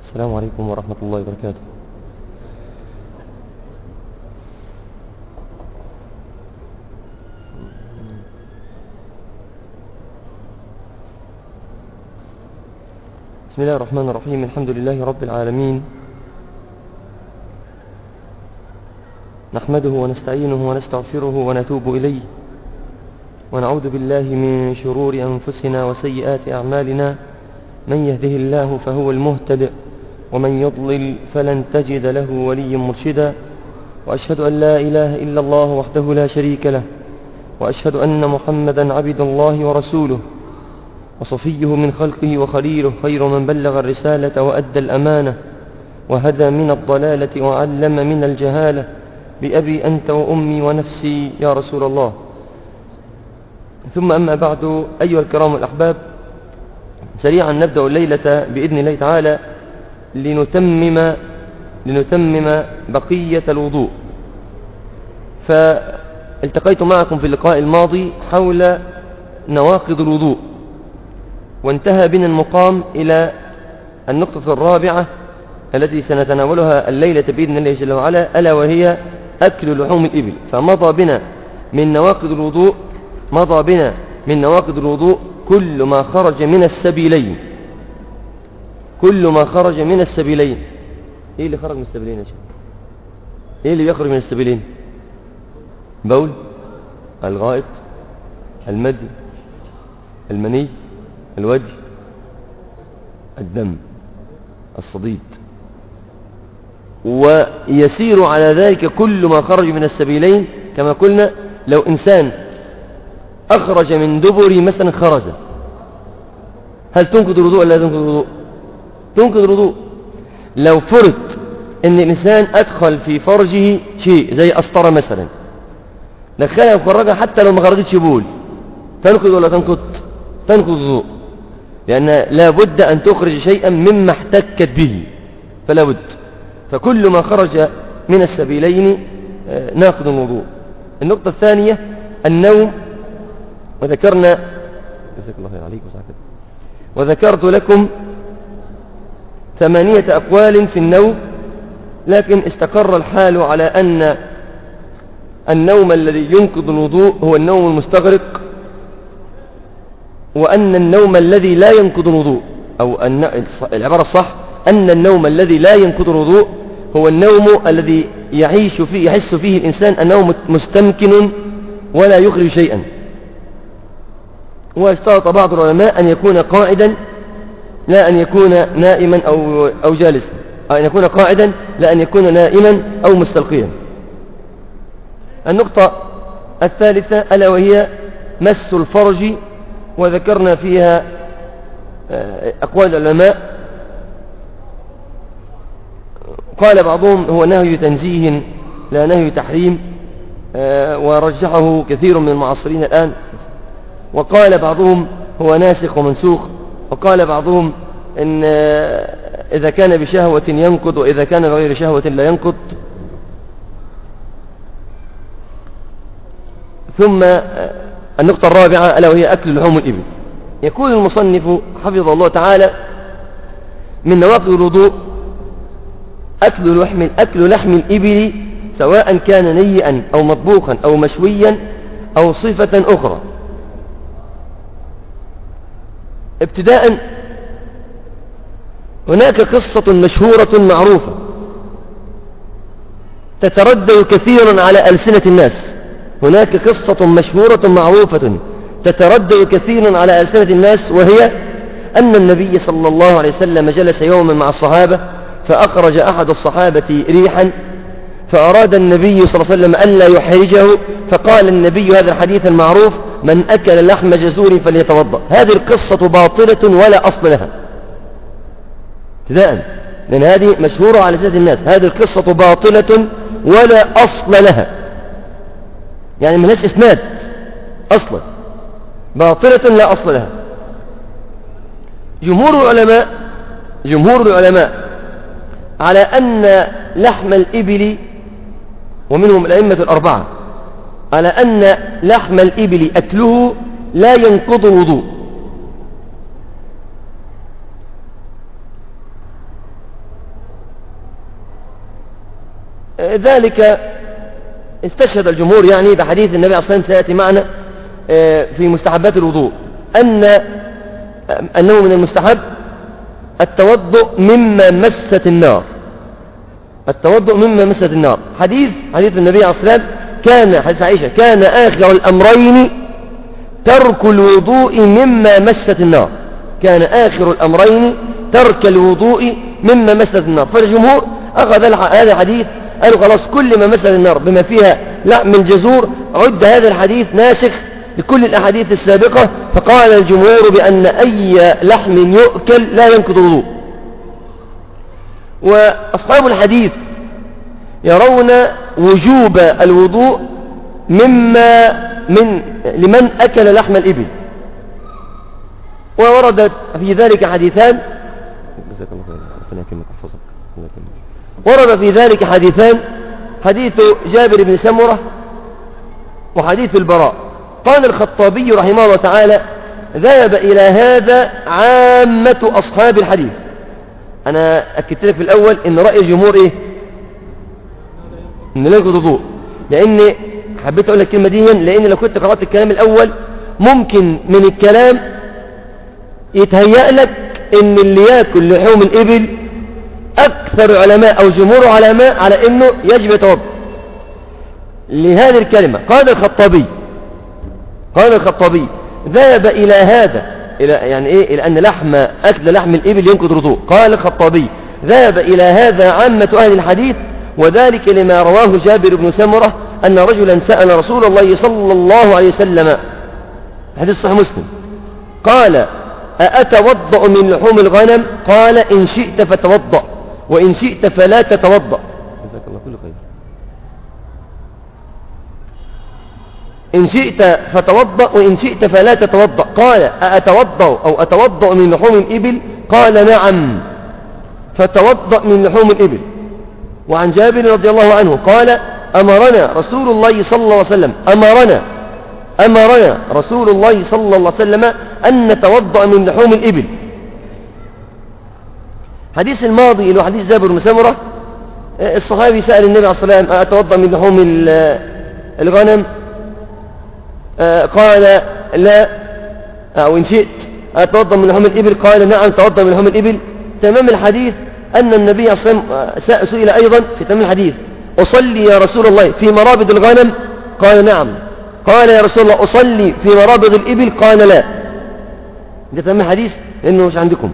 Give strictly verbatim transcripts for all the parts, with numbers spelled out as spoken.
السلام عليكم ورحمة الله وبركاته. بسم الله الرحمن الرحيم. الحمد لله رب العالمين، نحمده ونستعينه ونستغفره ونتوب إليه، ونعوذ بالله من شرور أنفسنا وسيئات أعمالنا. من يهده الله فهو المهتد، ومن يضلل فلن تجد له وليا مرشدا. وأشهد أن لا إله إلا الله وحده لا شريك له، وأشهد أن محمدا عبد الله ورسوله وصفيه من خلقه وخليله، خير من بلغ الرسالة وأدى الأمانة وهدى من الضلالة وعلم من الجهالة. بأبي أنت وأمي ونفسي يا رسول الله. ثم أما بعد، أيها الكرام الأحباب، سريعا نبدأ الليلة بإذن الله تعالى لنتمم لنتمم بقية الوضوء. فالتقيت معكم في اللقاء الماضي حول نواقض الوضوء، وانتهى بنا المقام إلى النقطة الرابعة التي سنتناولها الليلة بإذن الله جل وعلا، ألا وهي أكل لحوم الإبل. فمضى بنا من نواقض الوضوء مضى بنا من نواقض الوضوء كل ما خرج من السبيلين كل ما خرج من السبيلين ايه اللي خرج من السبيلين يا شيخ؟ ايه اللي يخرج من السبيلين؟ بول، الغائط، المدي، المني، الودي، الدم، الصديد. ويسير على ذلك كل ما خرج من السبيلين. كما قلنا، لو إنسان أخرج من دبره مثلا خرزة، هل تنقض الوضوء ولا لا تنقض الوضوء؟ تنقض الوضوء. لو فرض ان الانسان ادخل في فرجه شيء زي قسطره مثلا، دخلها وخرجها حتى لو ما خرجتش بول، تنقض ولا تنقض؟ تنقض الوضوء، لان لا بد ان تخرج شيئا مما احتكت به، فلا بد. فكل ما خرج من السبيلين ناقض الوضوء. النقطه الثانيه النوم، وذكرنا جزاك الله خير عليك وذكرت لكم ثمانية أقوال في النوم، لكن استقر الحال على أن النوم الذي ينقض الوضوء هو النوم المستغرق، وأن النوم الذي لا ينقض الوضوء، أو أن العبارة الصح أن النوم الذي لا ينقض الوضوء هو النوم الذي يعيش فيه يحس فيه الإنسان أنه مستمكن ولا يخرج شيئا. واشترط بعض العلماء أن يكون قاعدا لا أن يكون نائما أو, أو جالسا، أو أن يكون قاعدا لا أن يكون نائما أو مستلقيا. النقطة الثالثة ألا وهي مس الفرج، وذكرنا فيها أقوال العلماء. قال بعضهم هو نهي تنزيه لا نهي تحريم، ورجحه كثير من المعاصرين الآن. وقال بعضهم هو ناسخ ومنسوخ، وقال بعضهم إن إذا كان بشهوة ينقض، وإذا كان بغير شهوة لا ينقض. ثم النقطة الرابعة ألا وهي أكل لحوم الإبل. يقول المصنف حفظه الله تعالى: من نواقض الوضوء أكل لحم أكل لحم الإبل، سواء كان نيئا أو مطبوخا أو مشويا أو صفة أخرى. ابتداء، هناك قصة مشهورة معروفة تتردد كثيرا على ألسنة الناس هناك قصة مشهورة معروفة تتردد كثيرا على ألسنة الناس، وهي أن النبي صلى الله عليه وسلم جلس يوما مع الصحابة، فأخرج أحد الصحابة ريحا، فأراد النبي صلى الله عليه وسلم ألا يحرجه، فقال النبي هذا الحديث المعروف: من أكل لحم جزور فليتوضأ. هذه القصة باطلة ولا أصل لها ابتداء، لأن هذه مشهورة على لسان الناس. هذه القصة باطلة ولا أصل لها، يعني ملهاش إسناد أصلا، باطلة لا أصل لها. جمهور العلماء جمهور العلماء على أن لحم الإبل، ومنهم الأئمة الأربعة، على أن لحم الإبل أكله لا ينقض الوضوء. ذلك استشهد الجمهور يعني بحديث النبي عليه الصلاة والسلام سيأتي معنا في مستحبات الوضوء أن أنه من المستحب التوضؤ مما مست النار، التوضؤ مما مست النار. حديث حديث النبي عليه الصلاة والسلام كان حديث عائشة كان آخر الأمرين ترك الوضوء مما مست النار، كان آخر الأمرين ترك الوضوء مما مست النار. فالجمهور أخذ هذا الحديث قالوا خلاص كل ما مست النار بما فيها لحم الجزور عد هذا الحديث ناسخ لكل الأحاديث السابقة، فقال الجمهور بأن أي لحم يؤكل لا ينقض الوضوء. وأصحاب الحديث يرون وجوب الوضوء مما من لمن أكل لحم الإبل، ووردت في ذلك حديثان ورد في ذلك حديثان حديث جابر بن سمرة وحديث البراء. قال الخطابي رحمه الله تعالى ذهب إلى هذا عامة أصحاب الحديث. أنا أكدت لك في الأول إن رأي الجمهور إيه؟ إن لا ينقض الوضوء، لأن حبيت أقول لك الكلمة دي لأن لو كنت قرأت الكلام الأول ممكن من الكلام يتهيأ لك إن اللي يأكل لحوم الإبل أكثر علماء أو جمهور علماء على إنه يجب يتوضأ لهذه الكلمة. قال الخطابي قال الخطابي ذهب إلى هذا إلى يعني إيه إلى أن لحم أكل لحم الإبل ينقض الوضوء. قال الخطابي ذهب إلى هذا عامة أهل الحديث، وذلك لما رواه جابر بن سمرة أن رجلا سأل رسول الله صلى الله عليه وسلم، حديث صحيح مسلم، قال أأتوضأ من لحوم الغنم؟ قال إن شئت فتوضأ وإن شئت فلا تتوضأ. جزاك الله كل خير. إن شئت فتوضأ وإن شئت فلا تتوضأ. قال أأتوضأ أو أتوضأ من لحوم الإبل؟ قال نعم، فتوضأ من لحوم الإبل. وعن جابر رضي الله عنه قال أمرنا رسول الله صلى الله عليه وسلم أمرنا أمرنا رسول الله صلى الله عليه وسلم أن نتوضأ من لحوم الإبل. حديث الماضي اللي هو حديث جابر بن سمرة، الصحابي سأل النبي عليه الصلاة والسلام أتوضأ من لحوم الغنم؟ قال لا، أو إن شئت أتوضأ من لحوم الإبل؟ قال نعم توضأ من لحوم الإبل. تمام الحديث أن النبي صلى الله عليه وسلم سئل أيضا في تمام الحديث أصلي يا رسول الله في مرابض الغنم؟ قال نعم. قال يا رسول الله أصلي في مرابض الإبل؟ قال لا. ده تمام الحديث لأنه مش عندكم.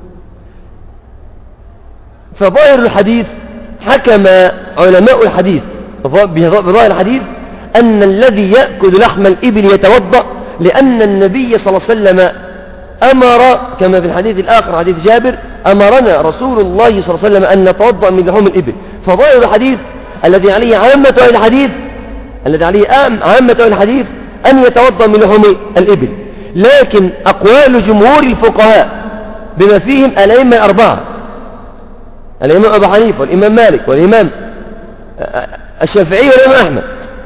فظاهر الحديث حكم علماء الحديث بظاهر الحديث أن الذي يأكل لحم الإبل يتوضأ، لأن النبي صلى الله عليه وسلم أمر كما في الحديث الآخر حديث جابر أمرنا رسول الله صلى الله عليه وسلم أن نتوضأ من لحوم الإبل. فظاهر الحديث الذي عليه عامة أهل الحديث الذي عليه عامة أهل الحديث أن يتوضأ من لحوم الإبل. لكن أقوال جمهور الفقهاء بما فيهم الأئمة الأربعة، الإمام أبو حنيفة والإمام مالك والإمام الشافعي والإمام أحمد،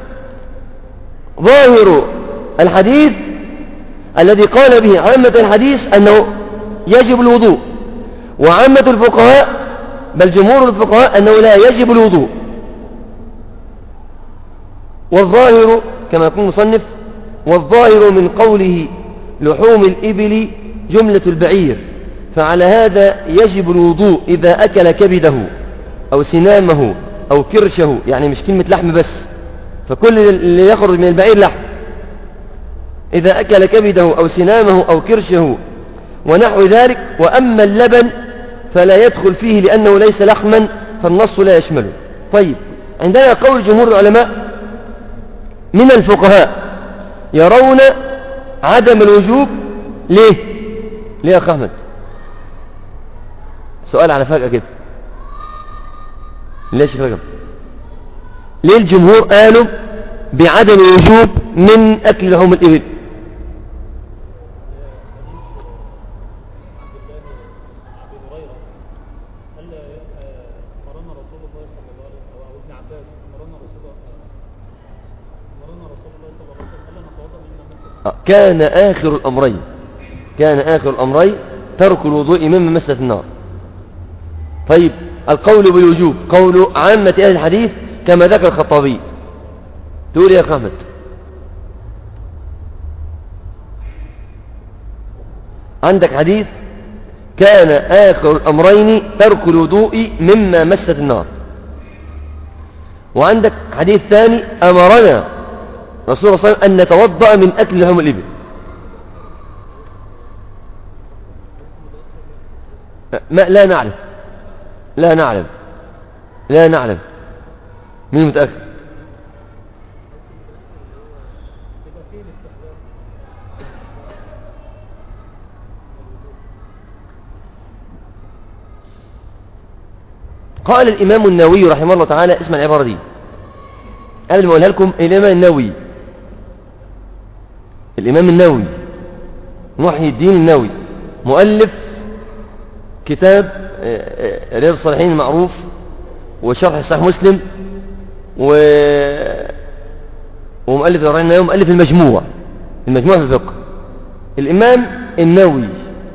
ظاهر الحديث الذي قال به عامة الحديث أنه يجب الوضوء، وعامة الفقهاء بل جمهور الفقهاء أنه لا يجب الوضوء. والظاهر كما يقول المصنف والظاهر من قوله لحوم الإبل جملة البعير، فعلى هذا يجب الوضوء إذا أكل كبده أو سنامه أو كرشه، يعني مش كلمة لحم بس، فكل اللي يخرج من البعير لحم. إذا أكل كبده أو سنامه أو كرشه ونحو ذلك. وأما اللبن فلا يدخل فيه لأنه ليس لحما، فالنص لا يشمله. طيب، عندنا قول جمهور العلماء من الفقهاء يرون عدم الوجوب. ليه؟ ليه يا أخ أحمد؟ سؤال على فجأة كده، ليش فجأة؟ ليه الجمهور قالوا بعدم الوجوب من أكل لحوم الإبل؟ كان آخر الأمرين كان آخر الأمرين ترك الوضوء مما مست النار. طيب، القول بالوجوب قول عامة أهل الحديث كما ذكر الخطابي. تقول يا أخ أحمد؟ عندك حديث كان آخر الأمرين ترك الوضوء مما مست النار، وعندك حديث ثاني أمرنا رسول الله صلى الله عليه وسلم أن نتوضأ من أكل لحوم الإبل. ما لا نعلم لا نعلم لا نعلم مين متأكد؟ قال الإمام النووي رحمه الله تعالى، اسمع العبارة دي قبل ما أقولها لكم. الإمام النووي الإمام النووي محي الدين النووي مؤلف كتاب رياض الصالحين المعروف، وشرح صحيح مسلم، و... ومؤلف الأربعين النووي، مؤلف المجموع المجموع في الفقه. الإمام النووي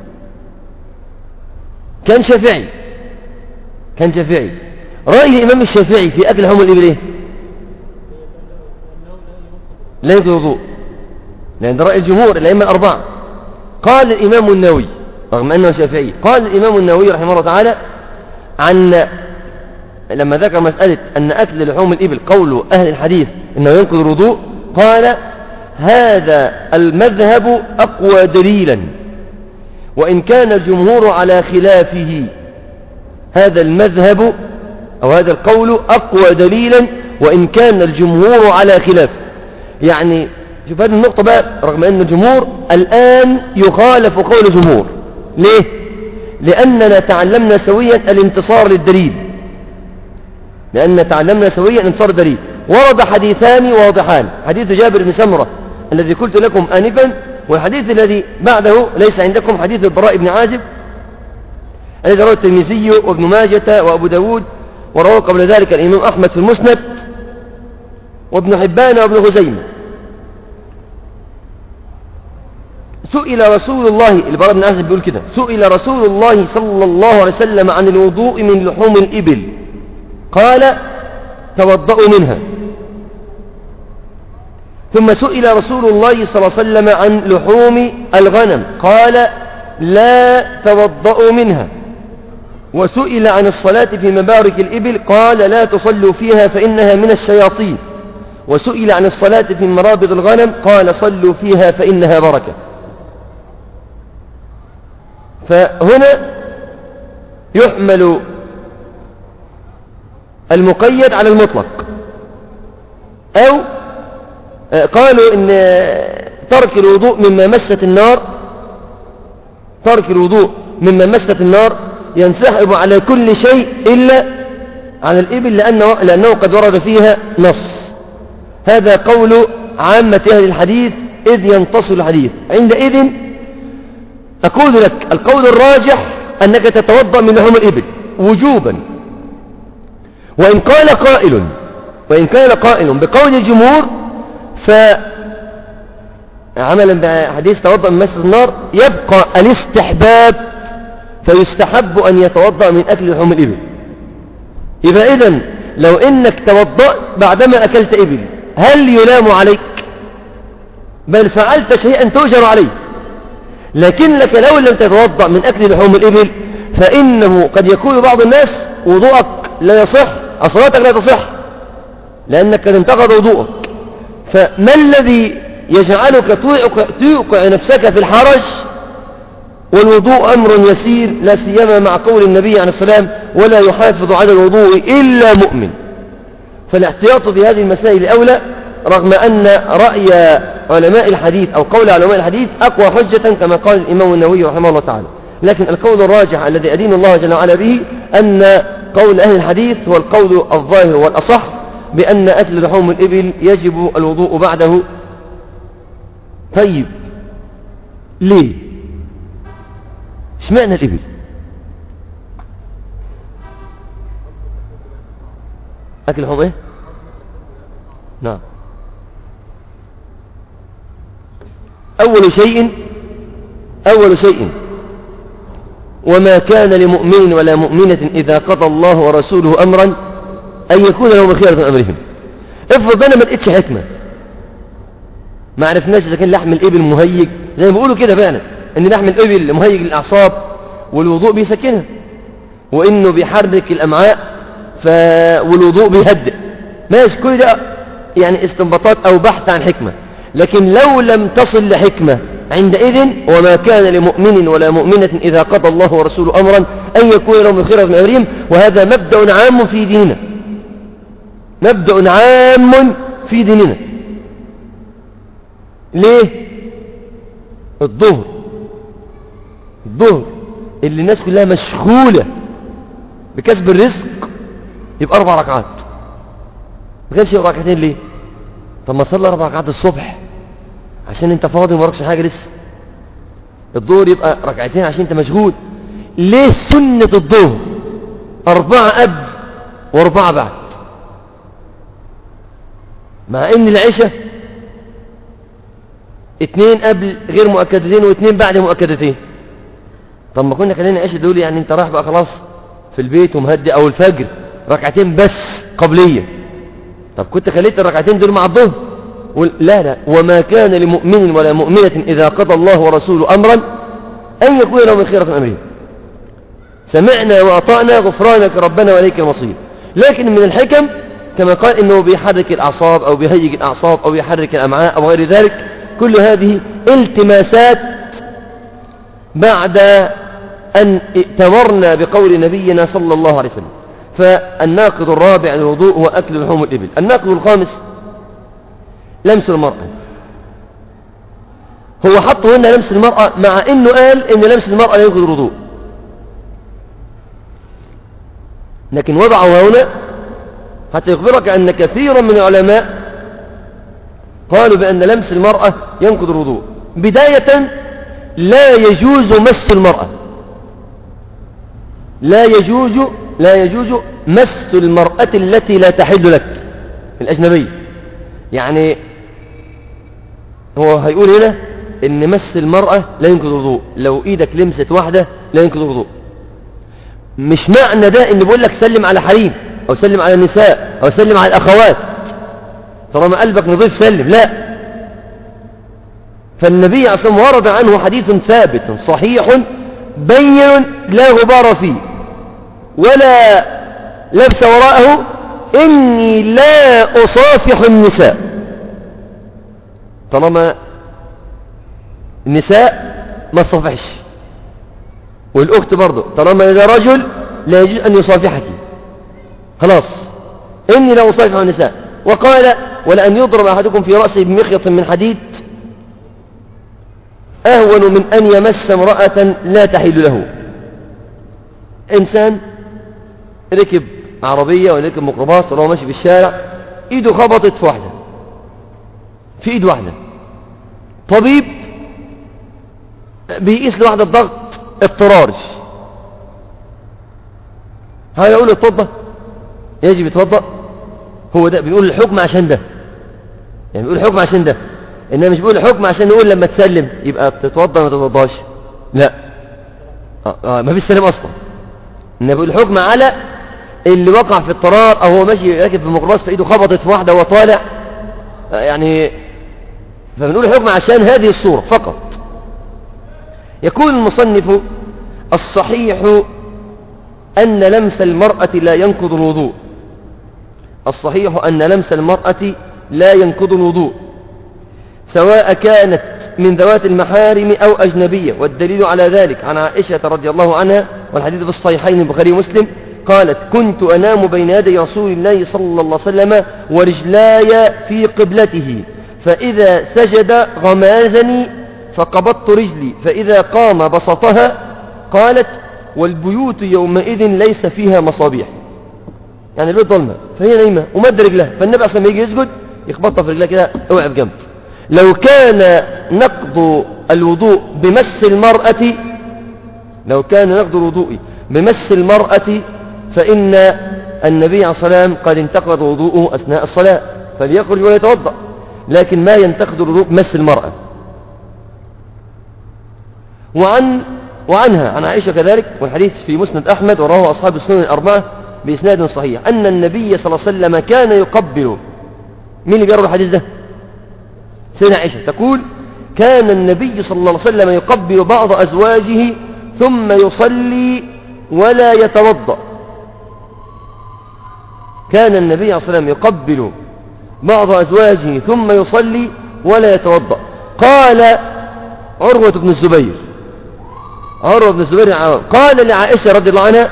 كان شافعي كان شافعي رأي الإمام الشافعي في أكل لحوم الإبل إيه؟ لا ينقض الوضوء، لأن ده رأي الجمهور الأئمة الأربعة. قال الإمام النووي رغم أنه شافعي، قال الإمام النووي رحمه الله تعالى عن لما ذكر مسألة أن أكل لحوم الإبل قول أهل الحديث أنه ينقض الوضوء، قال هذا المذهب أقوى دليلا وإن كان الجمهور على خلافه. هذا المذهب أو هذا القول أقوى دليلا وإن كان الجمهور على خلافه. يعني شوف هذه النقطة بقى، رغم أن الجمهور الآن يخالف قول الجمهور. ليه؟ لأننا تعلمنا سويا الانتصار للدليل لأننا تعلمنا سويا انتصار الدليل. ورد حديثان واضحان، حديث جابر بن سمرة الذي قلت لكم آنفا، والحديث الذي بعده ليس عندكم، حديث البراء بن عازب الذي رواه الترمذي وابن ماجة وأبو داود، ورواه قبل ذلك الإمام أحمد في المسند وابن حبان وابن خزيمة. سئل رسول الله، البراء بن عازب بيقول كده، سئل رسول الله صلى الله عليه وسلم عن الوضوء من لحوم الإبل قال توضؤوا منها. ثم سئل رسول الله صلى الله عليه وسلم عن لحوم الغنم قال لا توضؤوا منها. وسئل عن الصلاة في مبارك الإبل قال لا تصلوا فيها فإنها من الشياطين. وسئل عن الصلاة في مرابض الغنم قال صلوا فيها فإنها بركة. فهنا يحمل المقيد على المطلق، أو قالوا إن ترك الوضوء مما مست النار ترك الوضوء مما مست النار ينسحب على كل شيء إلا على الإبل، لأنه, لأنه قد ورد فيها نص. هذا قول عامة أهل الحديث إذ ينتصر الحديث. عندئذ أقول لك القول الراجح أنك تتوضأ من لحوم الإبل وجوبا. وإن قال قائل وإن كان قائل بقول الجمهور فعملا بحديث توضأ من مسجد النار يبقى الاستحباب، فيستحب أن يتوضأ من أكل لحوم الإبل. يبقى إذن لو إنك توضأت بعدما أكلت إبل هل يلام عليك؟ بل فعلت شيئا تؤجر عليه. لكنك لو لم تتوضأ من أكل لحوم الإبل فإنه قد يكون بعض الناس وضوءك لا يصح، صلاتك لا تصح لأنك قد انتقض وضوءك. فما الذي يجعلك توقع نفسك في الحرج والوضوء أمر يسير، لا سيما مع قول النبي عليه السلام ولا يحافظ على الوضوء إلا مؤمن؟ فالاحتياط في هذه المسائل أولى، رغم أن رأي علماء الحديث أو قول علماء الحديث أقوى حجة كما قال الإمام النووي رحمه الله تعالى. لكن القول الراجح الذي أدين الله جل وعلا به أن قول أهل الحديث هو القول الظاهر والأصح بأن أكل لحوم الإبل يجب الوضوء بعده. طيب ليه؟ اشمعنى الإبل؟ أكل لحوم إيه؟ نعم. أول شيء أول شيء وما كان لمؤمن ولا مؤمنة إذا قضى الله ورسوله أمرا أن يكون لهم الخيرة من أمرهم. افرض أنا ما لقيتش حكمة، ما عرفناش إذا كان لحم الإبل مهيج زي ما بيقولوا كده فعلا، إن لحم الإبل مهيج للأعصاب والوضوء بيسكنها، وإنه بيحرك الأمعاء ف... والوضوء بيهدئ. ماشي، كل ده يعني استنباطات أو بحث عن حكمة. لكن لو لم تصل لحكمة عندئذ، وما كان لمؤمن ولا مؤمنة إذا قضى الله ورسوله أمرا أن يكون لهم الخيرة من أمرهم. وهذا مبدأ عام في ديننا، مبدأ عام في ديننا. ليه؟ الظهر الظهر اللي الناس كلها مشغولة بكسب الرزق يبقى أربع ركعات، ما كانش يبقى ركعتين. ليه؟ طب ما تصلي أربع ركعات الصبح عشان انت فاضي وما وراكش حاجة لسه. الظهر يبقى ركعتين عشان انت مشغول. ليه سنة الظهر أربعة قبل وأربعة بعد، مع ان العشاء اتنين قبل غير مؤكدتين واتنين بعد مؤكدتين؟ طب ما كنا خلينا العشاء دول يعني انت رايح بقى خلاص في البيت ومهدي، او الفجر ركعتين بس قبلية، طب كنت خليت الركعتين دول مع الظهر. لا لا، وما كان لمؤمن ولا مؤمنة إذا قضى الله ورسوله أمرا أن يكون لهم الخيرة من أمرهم. سمعنا وأطعنا غفرانك ربنا وإليك المصير. لكن من الحكم كما قال إنه بيحرك الأعصاب أو بيهيج الأعصاب أو بيحرك الأمعاء أو غير ذلك. كل هذه التماسات بعد أن ائتمرنا بقول نبينا صلى الله عليه وسلم. فالناقض الرابع للوضوء هو أكل لحوم الإبل. الناقض الخامس لمس المرأة. هو حطه هنا لمس المرأة مع انه قال ان لمس المرأة لا ينقض الوضوء، لكن وضعه هنا حتى يخبرك ان كثيرا من العلماء قالوا بان لمس المرأة ينقض الوضوء. بداية لا يجوز مس المرأة، لا يجوز لا يجوز مس المرأة التي لا تحل لك، الأجنبية. يعني هو هيقول هنا ان مس المرأة لا ينقض الوضوء، لو ايدك لمست واحدة لا ينقض الوضوء. مش معنى ده ان بقول لك سلم على حريم او سلم على النساء او سلم على الاخوات طالما قلبك نظيف سلم، لا. فالنبي عليه الصلاة والسلام ورد عنه حديث ثابت صحيح بين لا غبار فيه ولا لبس وراءه: إني لا أصافح النساء. طالما النساء ما تصافحش، والأخت برضه طالما إذا رجل لا يجوز أن يصافحك، خلاص. إني لا أصافح النساء. وقال: ولأن يضرب أحدكم في رأسه بمخيط من حديد أهون من أن يمس امرأة لا تحل له. إنسان ركب عربية ولا ركب ميكروباص ولا ماشي في الشارع، إيده خبطت في واحدة، في إيد واحدة. طبيب بيقيس لواحدة الضغط اضطراري، هل يقول اتوضى؟ يجب يتوضأ. هو ده بنقول الحكم عشان ده، يعني بنقول الحكم عشان ده، إنما مش بنقول الحكم عشان نقول لما تسلم يبقى تتوضأ ما تتوضاش، لا. آه آه ما فيش سلام أصلا. إنما بنقول الحكم على اللي وقع في اضطرار، أو هو ماشي راكب في الميكروباص في إيده خبطت في واحدة وهو طالع، آه يعني فبنقول الحكم عشان هذه الصورة فقط. يقول المصنف: الصحيح أن لمس المرأة لا ينقض الوضوء. الصحيح أن لمس المرأة لا ينقض الوضوء، سواء كانت من ذوات المحارم أو أجنبية. والدليل على ذلك عن عائشة رضي الله عنها، والحديث في الصحيحين البخاري ومسلم، قالت: كنت أنام بين يدي رسول الله صلى الله عليه وسلم ورجلاي في قبلته، فإذا سجد غمازني فقبضت رجلي، فإذا قام بسطها. قالت: والبيوت يومئذ ليس فيها مصابيح، يعني البيت ظلمة فهي نايمة ومد رجلها، فالنبي أصلا ما يجي يسجد يخبطها في رجلها كده، اوعى في جنب. لو كان نقض الوضوء بمس المرأة لو كان نقض الوضوء بمس المرأة فإن النبي عليه الصلاة والسلام قد انتقض وضوءه أثناء الصلاة، فليخرج ولا يتوضأ. لكن ما ينتقض الوضوء بمس المرأة. وعن وعنها عن عائشة كذلك، والحديث في مسند أحمد ورواه أصحاب السنن الأربعة بإسناد صحيح أن النبي صلى الله عليه وسلم كان يقبل. مين اللي بيروي الحديث ده؟ سيدنا عائشة تقول كان النبي صلى الله عليه وسلم يقبل بعض أزواجه ثم يصلي ولا يتوضأ. كان النبي صلى الله عليه وسلم يقبل بعض أزواجه ثم يصلي ولا يتوضأ. قال عروة بن الزبير عروة بن الزبير قال لعائشة رضي الله عنها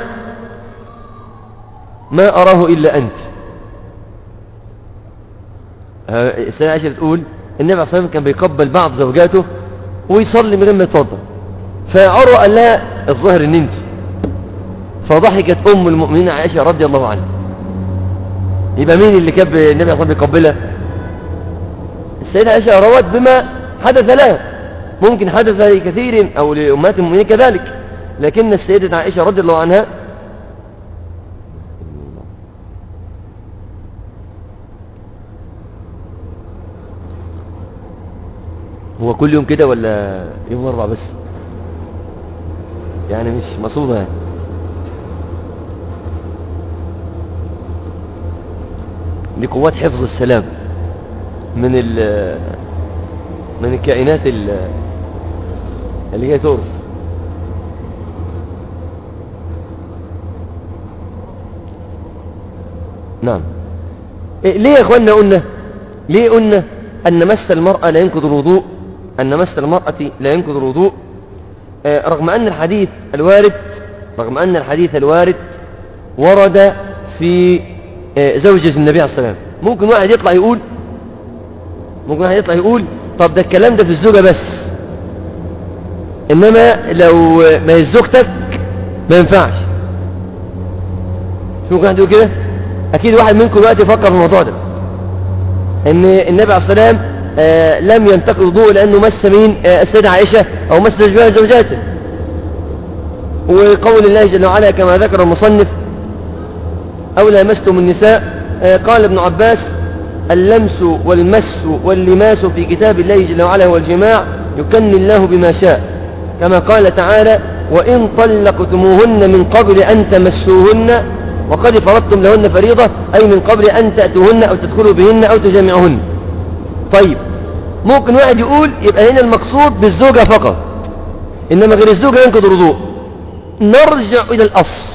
ما أراه إلا أنت. السيدة عائشة بتقول النبي عليه الصلاة والسلام كان بيقبل بعض زوجاته ويصلي من غير ما يتوضأ، فعروة قال لها الظاهر ان انت. فضحكت ام المؤمنين عائشة رضي الله عنها. يبقى مين اللي كان النبي عليه الصلاة والسلام بيقبلها؟ السيدة عائشة روت بما حدث لها، ممكن حدث لكثير او لامهات المؤمنين كذلك، لكن السيدة عائشة رضي الله عنها هو كل يوم كده ولا يوم أربع بس؟ يعني مش مصوبة يعني. لقوات حفظ السلام من ال من الكائنات اللي هي تورس. نعم. إيه ليه يا اخوانا قلنا ليه قلنا أن مس المرأة لا ينقض الوضوء أن مس المرأة لا ينقض الوضوء؟ آه رغم أن الحديث الوارد رغم أن الحديث الوارد ورد في آه زوجة النبي عليه الصلاة والسلام. ممكن واحد يطلع يقول ممكن واحد يطلع يقول طب ده الكلام ده في الزوجة بس، إنما لو ما هي زوجتك ما ينفعش. شو ممكن واحد يقول كده؟ أكيد واحد منكم دلوقتي يفكر في الموضوع ده، ان النبي عليه الصلاة والسلام آه لم ينتقض وضوءه لانه مس مين؟ آه السيدة عائشة او مس زوجاته. وقول الله جل وعلا كما ذكر المصنف او لامستم النساء، آه قال ابن عباس اللمس والمس واللماس في كتاب الله جل وعلا هو الجماع يكن الله بما شاء، كما قال تعالى وإن طلقتموهن من قبل أن تمسوهن وقد فرضتم لهن فريضة، أي من قبل أن تأتوهن أو تدخلوا بهن أو تجامعهن. طيب ممكن واحد يقول يبقى هنا المقصود بالزوجة فقط، إنما غير الزوجة ينقض الوضوء. نرجع إلى الأصل.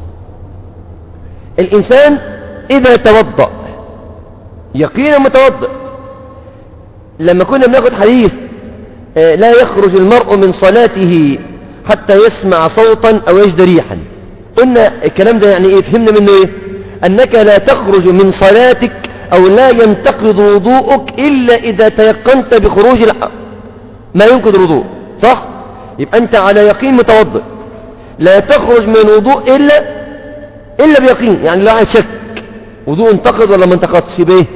الإنسان إذا توضأ يقينا متوضأ. لما كنا بناخد حديث آه لا يخرج المرء من صلاته حتى يسمع صوتا أو يجد ريحا، قلنا الكلام ده يعني ايه؟ فهمنا منه ايه؟ انك لا تخرج من صلاتك او لا ينتقض وضوءك الا اذا تيقنت بخروج ما ينقض الوضوء، صح؟ يبقى انت على يقين متوضئ، لا تخرج من الوضوء الا الا بيقين. يعني لو واحد شك وضوء انتقض ولا ما انتقضش بايه؟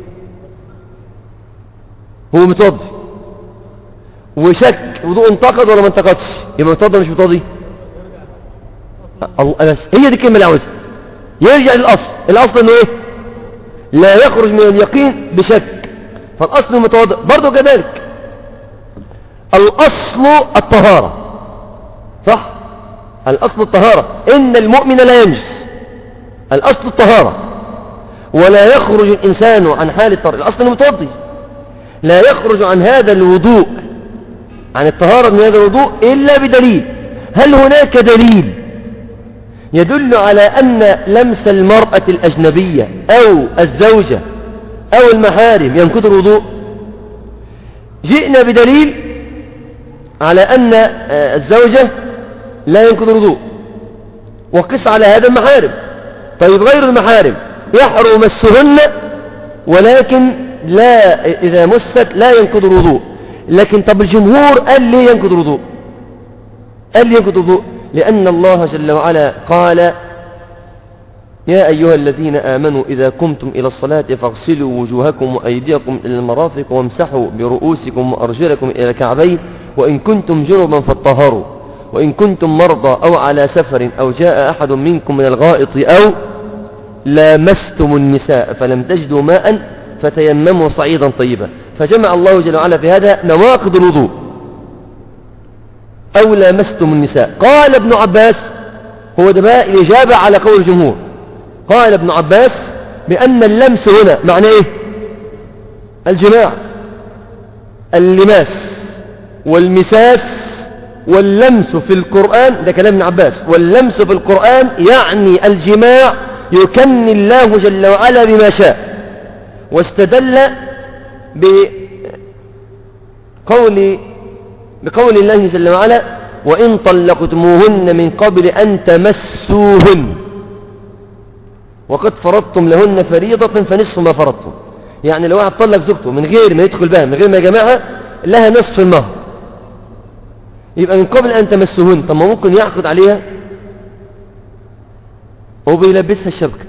هو متوضئ وشك وضوء انتقض ولا ما انتقضش، يبقى متوضئ مش متوضئ؟ هي دي الكلمة اللي عاوزها. يرجع للأصل. الأصل انه ايه؟ لا يخرج من اليقين بشك، فالأصل المتوضئ. برضو كذلك الأصل الطهارة، صح؟ الأصل الطهارة. إن المؤمن لا ينجس، الأصل الطهارة، ولا يخرج الإنسان عن حال الطهارة. الأصل المتوضئ لا يخرج عن هذا الوضوء، عن الطهارة من هذا الوضوء إلا بدليل. هل هناك دليل يدل على أن لمس المرأة الأجنبية أو الزوجة أو المحارم ينقض الوضوء؟ جئنا بدليل على أن الزوجة لا ينقض الوضوء، وقس على هذا المحارم. طيب غير المحارم يحرم مسهن، ولكن لا إذا مست لا ينقض الوضوء. لكن طب الجمهور قال ليه ينقض الوضوء؟ قال ليه ينقض الوضوء؟ لأن الله جل وعلا قال يا أيها الذين آمنوا إذا قمتم إلى الصلاة فاغسلوا وجوهكم وأيديكم إلى المرافق وامسحوا برؤوسكم وأرجلكم إلى الكعبين وإن كنتم جنبا فاطهروا وإن كنتم مرضى أو على سفر أو جاء أحد منكم من الغائط أو لامستم النساء فلم تجدوا ماء فتيمموا صعيدا طيبا. فجمع الله جل وعلا في هذا نواقض الوضوء. أو لامستم النساء. قال ابن عباس، هو ده بقى الإجابة على قول الجمهور، قال ابن عباس بأن اللمس هنا معنى إيه؟ الجماع، اللماس والمساس واللمس في القرآن، ده كلام ابن عباس، واللمس في القرآن يعني الجماع يكني الله جل وعلا بما شاء. واستدل بقول بقول الله جل وعلا وإن طلقتموهن من قبل أن تمسوهن وقد فرضتم لهن فريضة فنصف ما فرضتم. يعني لو واحد طلق زوجته من غير ما يدخل بها، من غير ما يجمعها، لها نصف المهر، يبقى من قبل أن تمسوهن. طب ما ممكن يعقد عليها وبيلبسها الشبكة،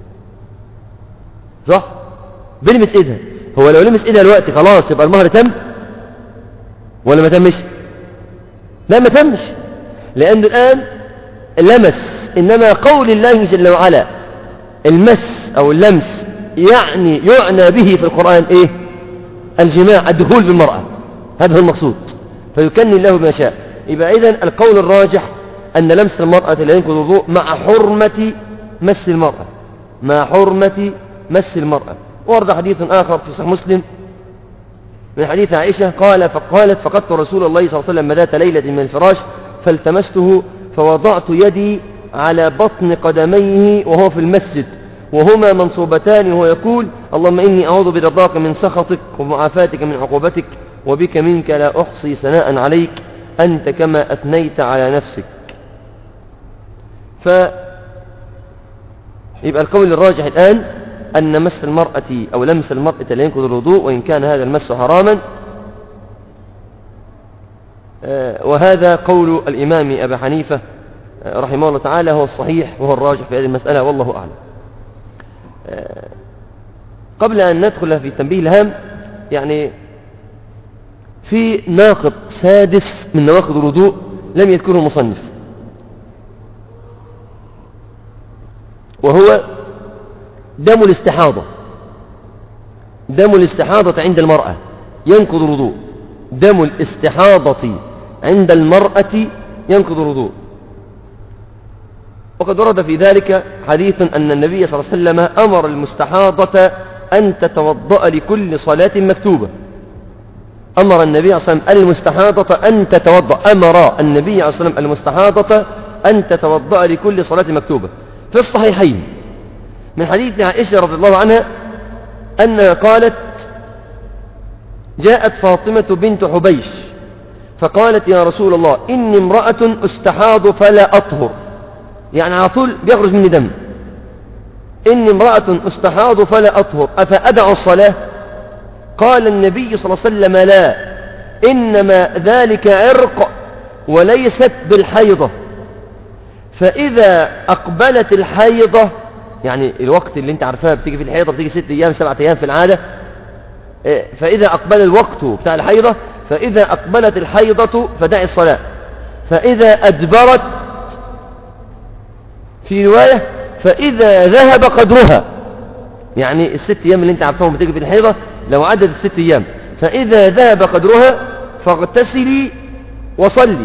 صح؟ بيلمس ايدها. هو لو لمس ايدها الوقت خلاص يبقى المهر تم ولا ما تمش؟ لا، ما تمش، لأنه الآن لمس. إنما قول الله جل وعلا المس أو اللمس يعني يعنى به في القرآن إيه؟ الجماع، الدخول بالمرأة، هذا هو المقصود، فيكني الله بما شاء. يبقى إذن القول الراجح أن لمس المرأة لا ينقض الوضوء مع حرمة مس المرأة، مع حرمة مس المرأة. ورد حديث آخر في صحيح مسلم من حديث عائشة قال فقالت فقدت رسول الله صلى الله عليه وسلم ذات ليلة من الفراش فالتمسته فوضعت يدي على بطن قدميه وهو في المسجد وهما منصوبتان وهو يقول اللهم إني أعوذ برضاك من سخطك ومعافاتك من عقوبتك وبك منك لا أحصي ثناء عليك أنت كما أثنيت على نفسك. فيبقى القول الراجح الآن أن مس المرأة أو لمس المرأة لا ينقض الوضوء وإن كان هذا المس حراما، وهذا قول الإمام أبي حنيفة رحمه الله تعالى هو الصحيح وهو الراجح في هذه المسألة والله أعلم. قبل أن ندخل في تنبيه الهام، يعني في ناقض سادس من نواقض الوضوء لم يذكره المصنف، وهو دم الاستحاضة. دم الاستحاضة عند المرأة ينقض الوضوء. دم الاستحاضة عند المرأة ينقض الوضوء. وقد ورد في ذلك حديث أن النبي صلى الله عليه وسلم أمر المستحاضة أن تتوضأ لكل صلاة مكتوبة. أمر النبي صلى الله عليه وسلم المستحاضة أن تتوضأ، أمر النبي صلى الله عليه وسلم المستحاضة أن تتوضأ لكل صلاة مكتوبة. في الصحيحين من حديث عائشة رضي الله عنها أنها قالت جاءت فاطمة بنت حبيش فقالت يا رسول الله إني امرأة استحاض فلا أطهر، يعني على طول بيخرج مني دم، إني امرأة استحاض فلا أطهر أفأدع الصلاة؟ قال النبي صلى الله عليه وسلم لا، إنما ذلك عرق وليست بالحيضة، فإذا أقبلت الحيضة، يعني الوقت اللي انت عارفاه بتيجي في الحيضة بتيجي ست أيام سبعة أيام في العادة، فإذا أقبل الوقت بتاع الحيضة فإذا أقبلت الحيضة فدعي الصلاة، فإذا أدبرت في رواية فإذا ذهب قدرها، يعني الست أيام اللي انت عارفاهم بتيجي في الحيضة لو عدد الست أيام فإذا ذهب قدرها فاغتسلي وصلي.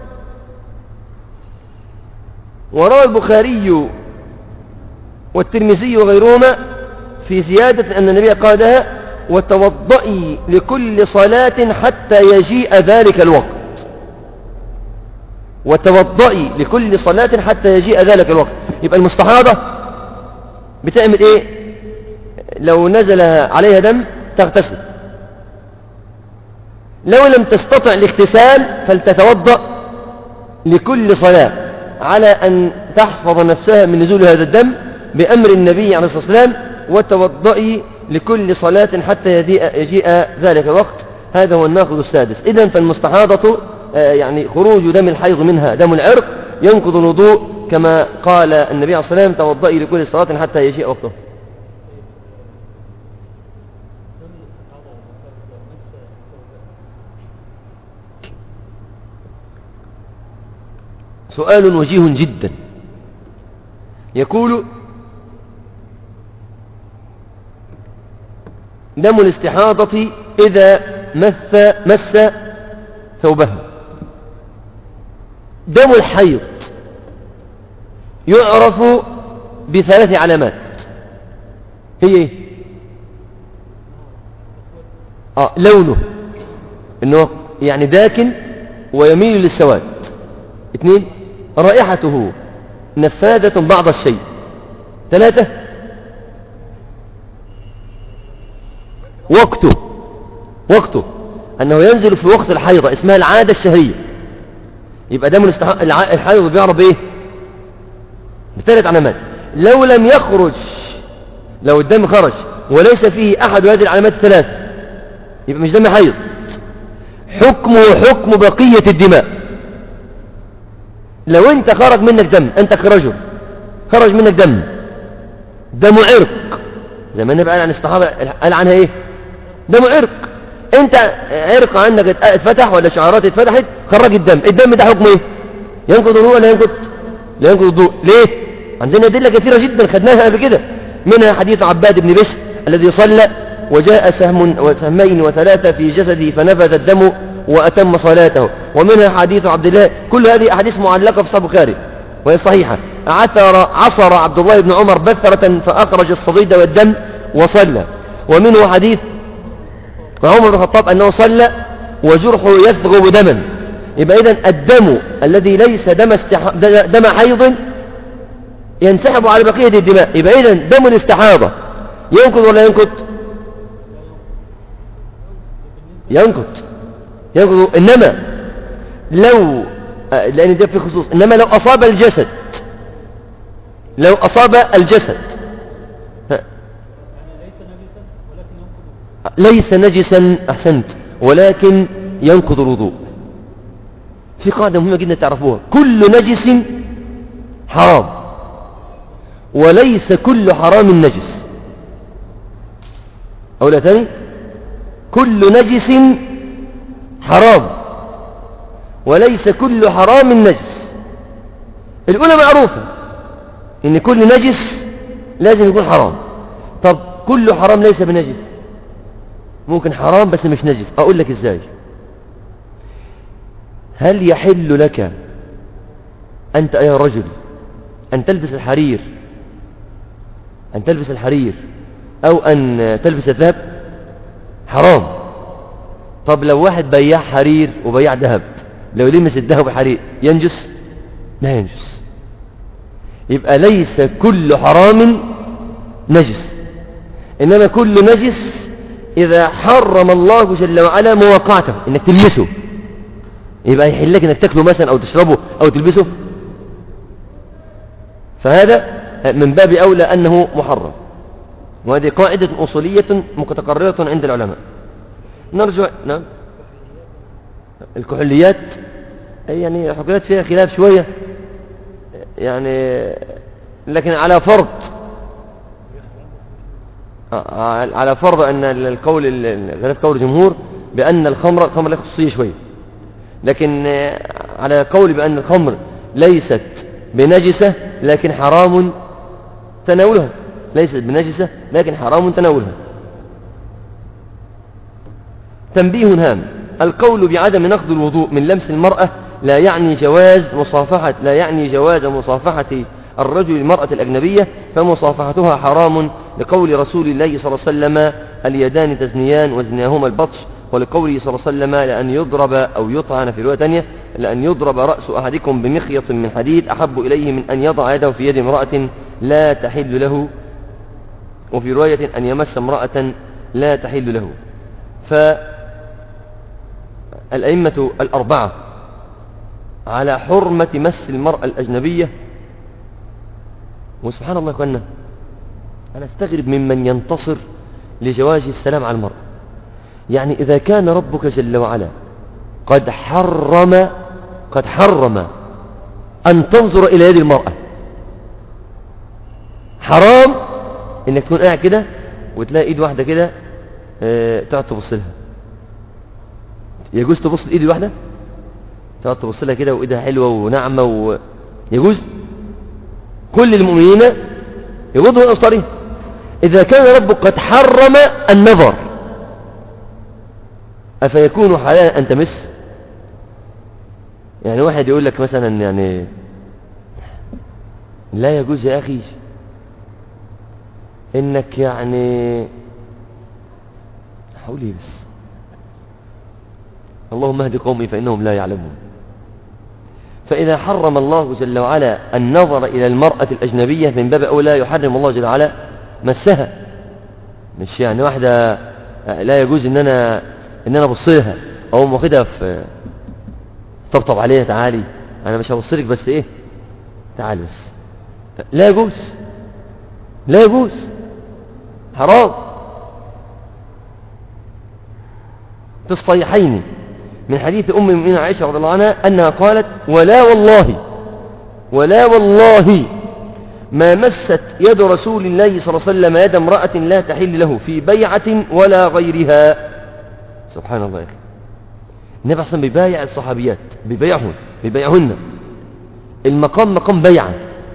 وروى البخاري والترمذي وغيرهما في زيادة أن النبي قالها وتوضئي لكل صلاة حتى يجيء ذلك الوقت، وتوضئي لكل صلاة حتى يجيء ذلك الوقت. يبقى المستحاضة بتعمل ايه؟ لو نزل عليها دم تغتسل، لو لم تستطع الاغتسال فلتتوضأ لكل صلاة على أن تحفظ نفسها من نزول هذا الدم بأمر النبي عليه الصلاة والسلام، وتوضئي لكل صلاة حتى يجيء ذلك الوقت. هذا هو الناقض السادس. إذن فالمستحاضة يعني خروج دم الحيض منها دم العرق ينقض الوضوء كما قال النبي عليه الصلاة والسلام توضئي لكل صلاة حتى يجيء وقته. سؤال وجيه جدا، يقول دم الاستحاضة إذا مس مس ثوبها. دم الحيض يعرف بثلاث علامات. هي ايه؟ اه لونه، انه يعني داكن ويميل للسواد. اثنين، رائحته نفاذة بعض الشيء. ثلاثة، وقته وقته أنه ينزل في وقت الحيضة، اسمها العادة الشهرية. يبقى دم الحيض بيعرف ايه؟ بثلاث علامات. لو لم يخرج، لو الدم خرج وليس فيه أحد هذه العلامات الثلاث، يبقى مش دم حيض، حكمه حكم بقية الدماء. لو انت خرج منك دم، انت كرجل خرج منك دم، دم عرق، زي ما النبي قال عن الصحابة، قال عنها ايه؟ دم عرق. انت عرق عندك اتفتح ولا شعرات اتفتحت، خرج الدم، الدم ده حكمه ايه؟ ينقض الوضوء ولا ينقض؟ لا ينقض الوضوء. ليه؟ عندنا أدلة كثيرة جدا خدناها قبل كده، منها حديث عباد بن بشر الذي صلى وجاء سهم وسهمين وثلاثة في جسده فنفذ الدم وأتم صلاته، ومنها حديث عبد الله. كل هذه أحاديث معلقة في صحيح البخاري وهي صحيحة. عثر عصر عبد الله بن عمر بثرة فأخرج الصديد والدم وصلى. ومنه حديث عمر بن الخطاب أنه صلى وجرحه يثغب دما. يبقى إذن الدم الذي ليس دم, استح... دم حيض ينسحب على بقية الدماء. يبقى إذن دم الاستحاضة ينقض ولا ينقض؟ ينقض ينقض. إنما لو، لأن ده في خصوص، إنما لو أصاب الجسد، لو أصاب الجسد ليس نجسا، أحسنت، ولكن ينقض الوضوء. في قاعدة مهمة جدا تعرفوها: كل نجس حرام وليس كل حرام نجس. أولا ثاني، كل نجس حرام وليس كل حرام نجس. الأولى معروفة إن كل نجس لازم يكون حرام. طب كل حرام ليس بنجس، ممكن حرام بس مش نجس. أقول لك إزاي. هل يحل لك أنت يا رجل أن تلبس الحرير، أن تلبس الحرير أو أن تلبس الذهب؟ حرام. طب لو واحد بياع حرير وبياع ذهب، لو لمس الذهب حرير ينجس؟ لا ينجس. يبقى ليس كل حرام نجس، إنما كل نجس إذا حرم الله جل وعلا مواقعته، إنك تلمسه، يبقى يحل لك إنك تأكله مثلا أو تشربه أو تلبسه، فهذا من باب أولى أنه محرم. وهذه قاعدة أصولية متقررة عند العلماء. نرجع. نعم. الكحوليات يعني الحكومات فيها خلاف شوية يعني، لكن على فرض على فرض أن القول غير قول الجمهور بأن الخمر الخمر له خصوصية شوية، لكن على قول بأن الخمر ليست بنجسة لكن حرام تناولها، ليست بنجسة لكن حرام تناولها. تنبيه هام: القول بعدم نقض الوضوء من لمس المرأة لا يعني جواز مصافحة لا يعني جواز مصافحة الرجل المرأة الأجنبية، فمصافحتها حرام، لقول رسول الله صلى الله عليه وسلم: اليدان تزنيان وزناهما البطش، ولقوله صلى الله عليه وسلم: لأن يضرب أو يطعن، في رواية ثانية: لأن يضرب رأس أحدكم بمخيط من حديد أحب إليه من أن يضع يده في يد امرأة لا تحل له، وفي رواية: أن يمس امرأة لا تحل له. فالأئمة الأربعة على حرمة مس المرأة الأجنبية. وسبحان الله يا أخوانا، أنا استغرب ممن ينتصر لجواز السلام على المرأة. يعني إذا كان ربك جل وعلا قد حرم قد حرم أن تنظر إلى يد المرأة، حرام إنك تكون قاعد كده وتلاقي إيد واحدة كده اه تقعد تبص لها. يجوز تبص لإيد واحدة؟ تقعد تبص لها كده وإيدها حلوة وناعمة و... يجوز؟ كل المؤمنين يغضوا من أبصارهم. إذا كان ربك قد حرم النظر أفيكون حلالا أن تمس؟ يعني واحد يقول لك مثلا يعني لا يجوز يا أخي انك يعني حولي بس اللهم اهد قومي فإنهم لا يعلمون. فإذا حرم الله جل وعلا النظر إلى المرأة الأجنبية من باب أولى يحرم الله جل وعلا مسها. مش يعني واحدة لا يجوز ان انا ان انا ابصلها او واخدها في طبطب عليها تعالي انا مش هبصلك بس ايه تعالي بس، لا يجوز لا يجوز حرام. في الصحيحين من حديث أم المؤمنين عائشة رضي الله عنها أنها قالت ولا والله ولا والله ما مست يد رسول الله صلى الله عليه وسلم يد امرأة لا تحل له في بيعة ولا غيرها. سبحان الله يا أخي، النبي أصلا بيبايع الصحابيات، بيبايعهن بيبايعهن. المقام مقام بيعة،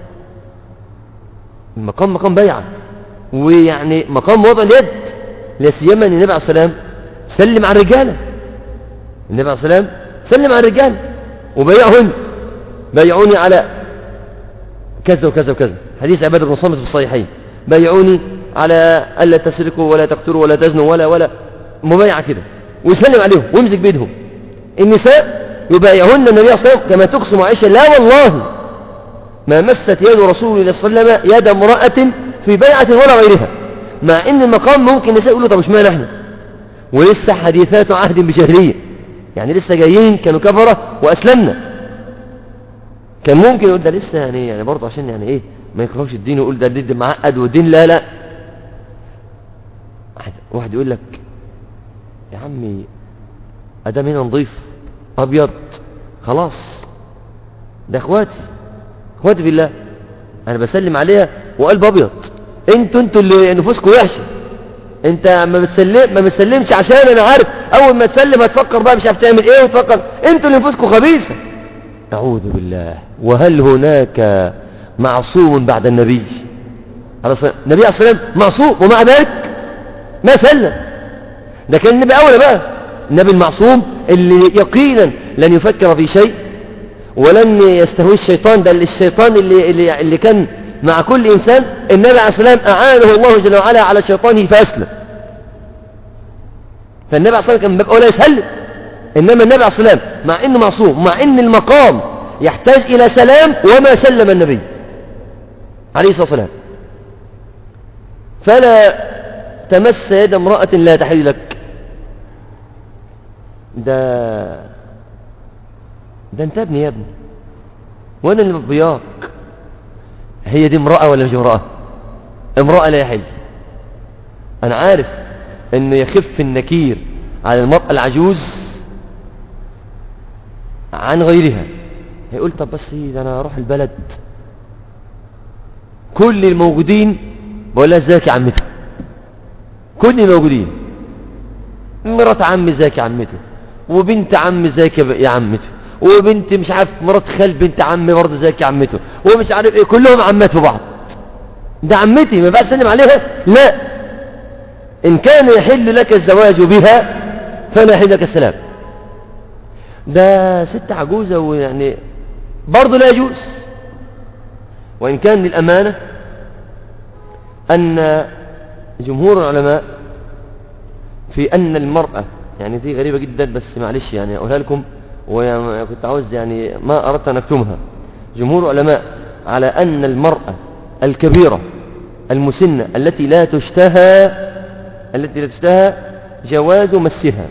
المقام مقام بيعة، ويعني مقام وضع اليد، لا سيما ان النبي عليه الصلاة والسلام سلم على الرجالة، النبي عليه الصلاة والسلام سلم على الرجال وبايعهن، بايعوني على كذا وكذا وكذا، حديث عبادة بن صامت في الصحيحين، بايعوني على ألا تسرقوا ولا تقتلوا ولا تزنوا ولا ولا مبايعة كده، ويسلم عليهم ويمسك بيدهم. النساء يبايعهن النبي صلى الله عليه وسلم كما تقسم عائشة لا والله ما مست يد رسول الله صلى الله عليه وسلم يد امرأة في بيعة ولا غيرها، مع ان المقام ممكن النساء يقولوا طب اشمعنى احنا ولسه حديثات عهد بجاهلية، يعني لسه جايين كانوا كفرة واسلمنا، كان ممكن يقول ده لسه يعني يعني برضه عشان يعني ايه ما يكرهوش الدين ويقول ده الدين معقد والدين لا لا. واحد يقول لك يا عمي ادام هنا نضيف ابيض خلاص ده اخواتي اخواتي بالله انا بسلم عليها وقلب ابيض، انتوا انتوا اللي نفوسكم وحشه، انت ما بتسلم ما بتسلمش عشان انا عارف اول ما تسلم هتفكر بقى مش عارف تعمل ايه وتفكر، انتوا اللي نفوسكم خبيثه. اعوذ بالله. وهل هناك معصوم بعد النبي عليه الصلاه والسلام؟ النبي عليه الصلاه والسلام معصوم ومع ذلك ما سلم، ده كان النبي اولى بقى، النبي المعصوم اللي يقينا لن يفكر في شيء ولن يستهوي الشيطان، ده الشيطان اللي, اللي, اللي كان مع كل إنسان النبي عليه السلام أعانه الله جل وعلا على شيطانه فأسلم، فالنبي عليه السلام كان بيبقى ولا يسلم، إنما النبي عليه السلام مع إنه معصوم مع إن المقام يحتاج إلى سلام وما سلم النبي عليه الصلاة والسلام. فلا تمس يد امرأة لا تحل لك، ده ده انت ابني يا ابني وانا اللي مبياك، هي دي امرأة ولا مش امرأة؟ امرأة لا يحل. انا عارف انه يخف النكير على المرأة العجوز عن غيرها، هيقول طب بس ده انا اروح البلد كل الموجودين بقول لها ازيك يا عمتي، كل الموجودين مرات عمي ازيك يا عمتي، وبنت عمي ازيك يا عمتي، وبنت مش عارف مرات خال بنت عمي برضه ازيك يا عمته، ومش عارف ايه، كلهم عمات في بعض، ده عمتي ما بقى اسلم عليها؟ لا، ان كان يحل لك الزواج بها فلا يحل لك السلام. ده ست عجوزة ويعني برضه لا يجوز. وان كان للأمانة ان جمهور العلماء في ان المرأة، يعني دي غريبة جدا بس معلش يعني اقولها لكم وكنت عاوز يعني ما أردت أن أكتمها، جمهور العلماء على أن المرأة الكبيرة المسنة التي لا تشتهى التي لا تشتهى جواز مسها،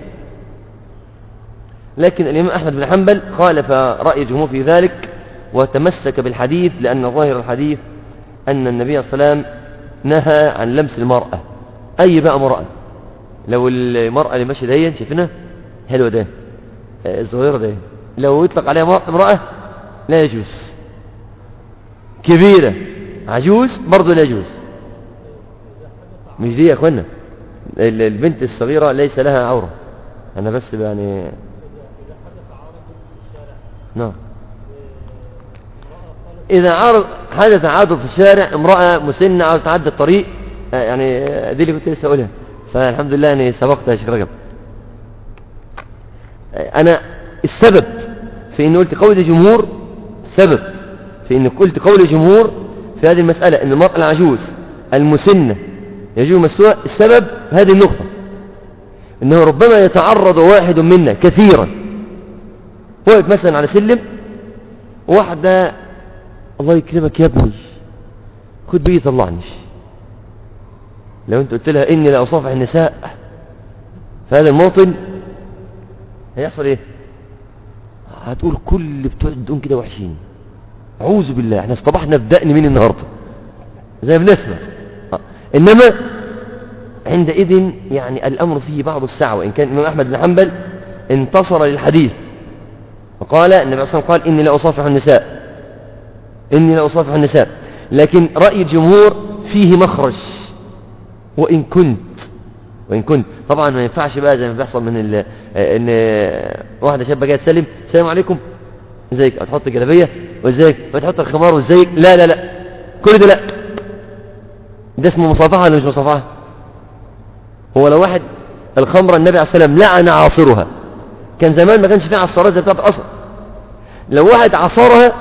لكن الإمام أحمد بن حنبل خالف رأي الجمهور في ذلك وتمسك بالحديث، لأن ظاهر الحديث أن النبي صلى الله عليه وسلم نهى عن لمس المرأة، أي بقى مرأة، لو المرأة اللي ماشية دي شايفينها حلوة ده الصغيرة ده لو يطلق عليها امرأة لا يجوز، كبيرة عجوز برضو لا يجوز، مش دي يا اخوانا، البنت الصغيرة ليس لها عورة، انا بس يعني نعم اذا عرض حدث عارض في الشارع امرأة مسنة او تعدى الطريق، يعني دي اللي كنت لسه اقولها، فالحمد لله اني سبقت يا شيخ رجب. أنا السبب في أن قلت قول الجمهور، السبب في أن قلت قول الجمهور في هذه المسألة أن المرأة العجوز المسنة يجوز مسها. السبب هذه النقطة، انه ربما يتعرض واحد منا كثيرا وقف مثلا على سلم، واحدة الله يكرمك يا ابني خد بيه طلعني، لو انت قلت لها اني لا اصافح النساء في هذا الموطن هيحصل ايه؟ هتقول كل بتوع الدون كده وحشين، اعوذ بالله احنا اصطبحنا بدقن مين النهارده زي ما بنسمع. انما عندئذ يعني الامر فيه بعض السعه، وان كان الامام احمد بن حنبل انتصر للحديث وقال النبي صلى الله عليه وسلم قال اني لا اصافح النساء، اني لا اصافح النساء، لكن راي الجمهور فيه مخرج. وان كنت وان كنت طبعا ما ينفعش بقى زي ما بيحصل من ال... ان واحده شابه جايه تسلم السلام عليكم ازيك، هتحط جلابيه وازيك، وتحط الخمار وازيك، لا لا لا كل ده لا، ده اسمه مصافحه ولا مش مصافحه؟ هو لو واحد الخمره النبي عليه الصلاه والسلام لعن عاصرها، كان زمان ما كانش فيه عصارات زي بتاعت اصلا، لو واحد عصرها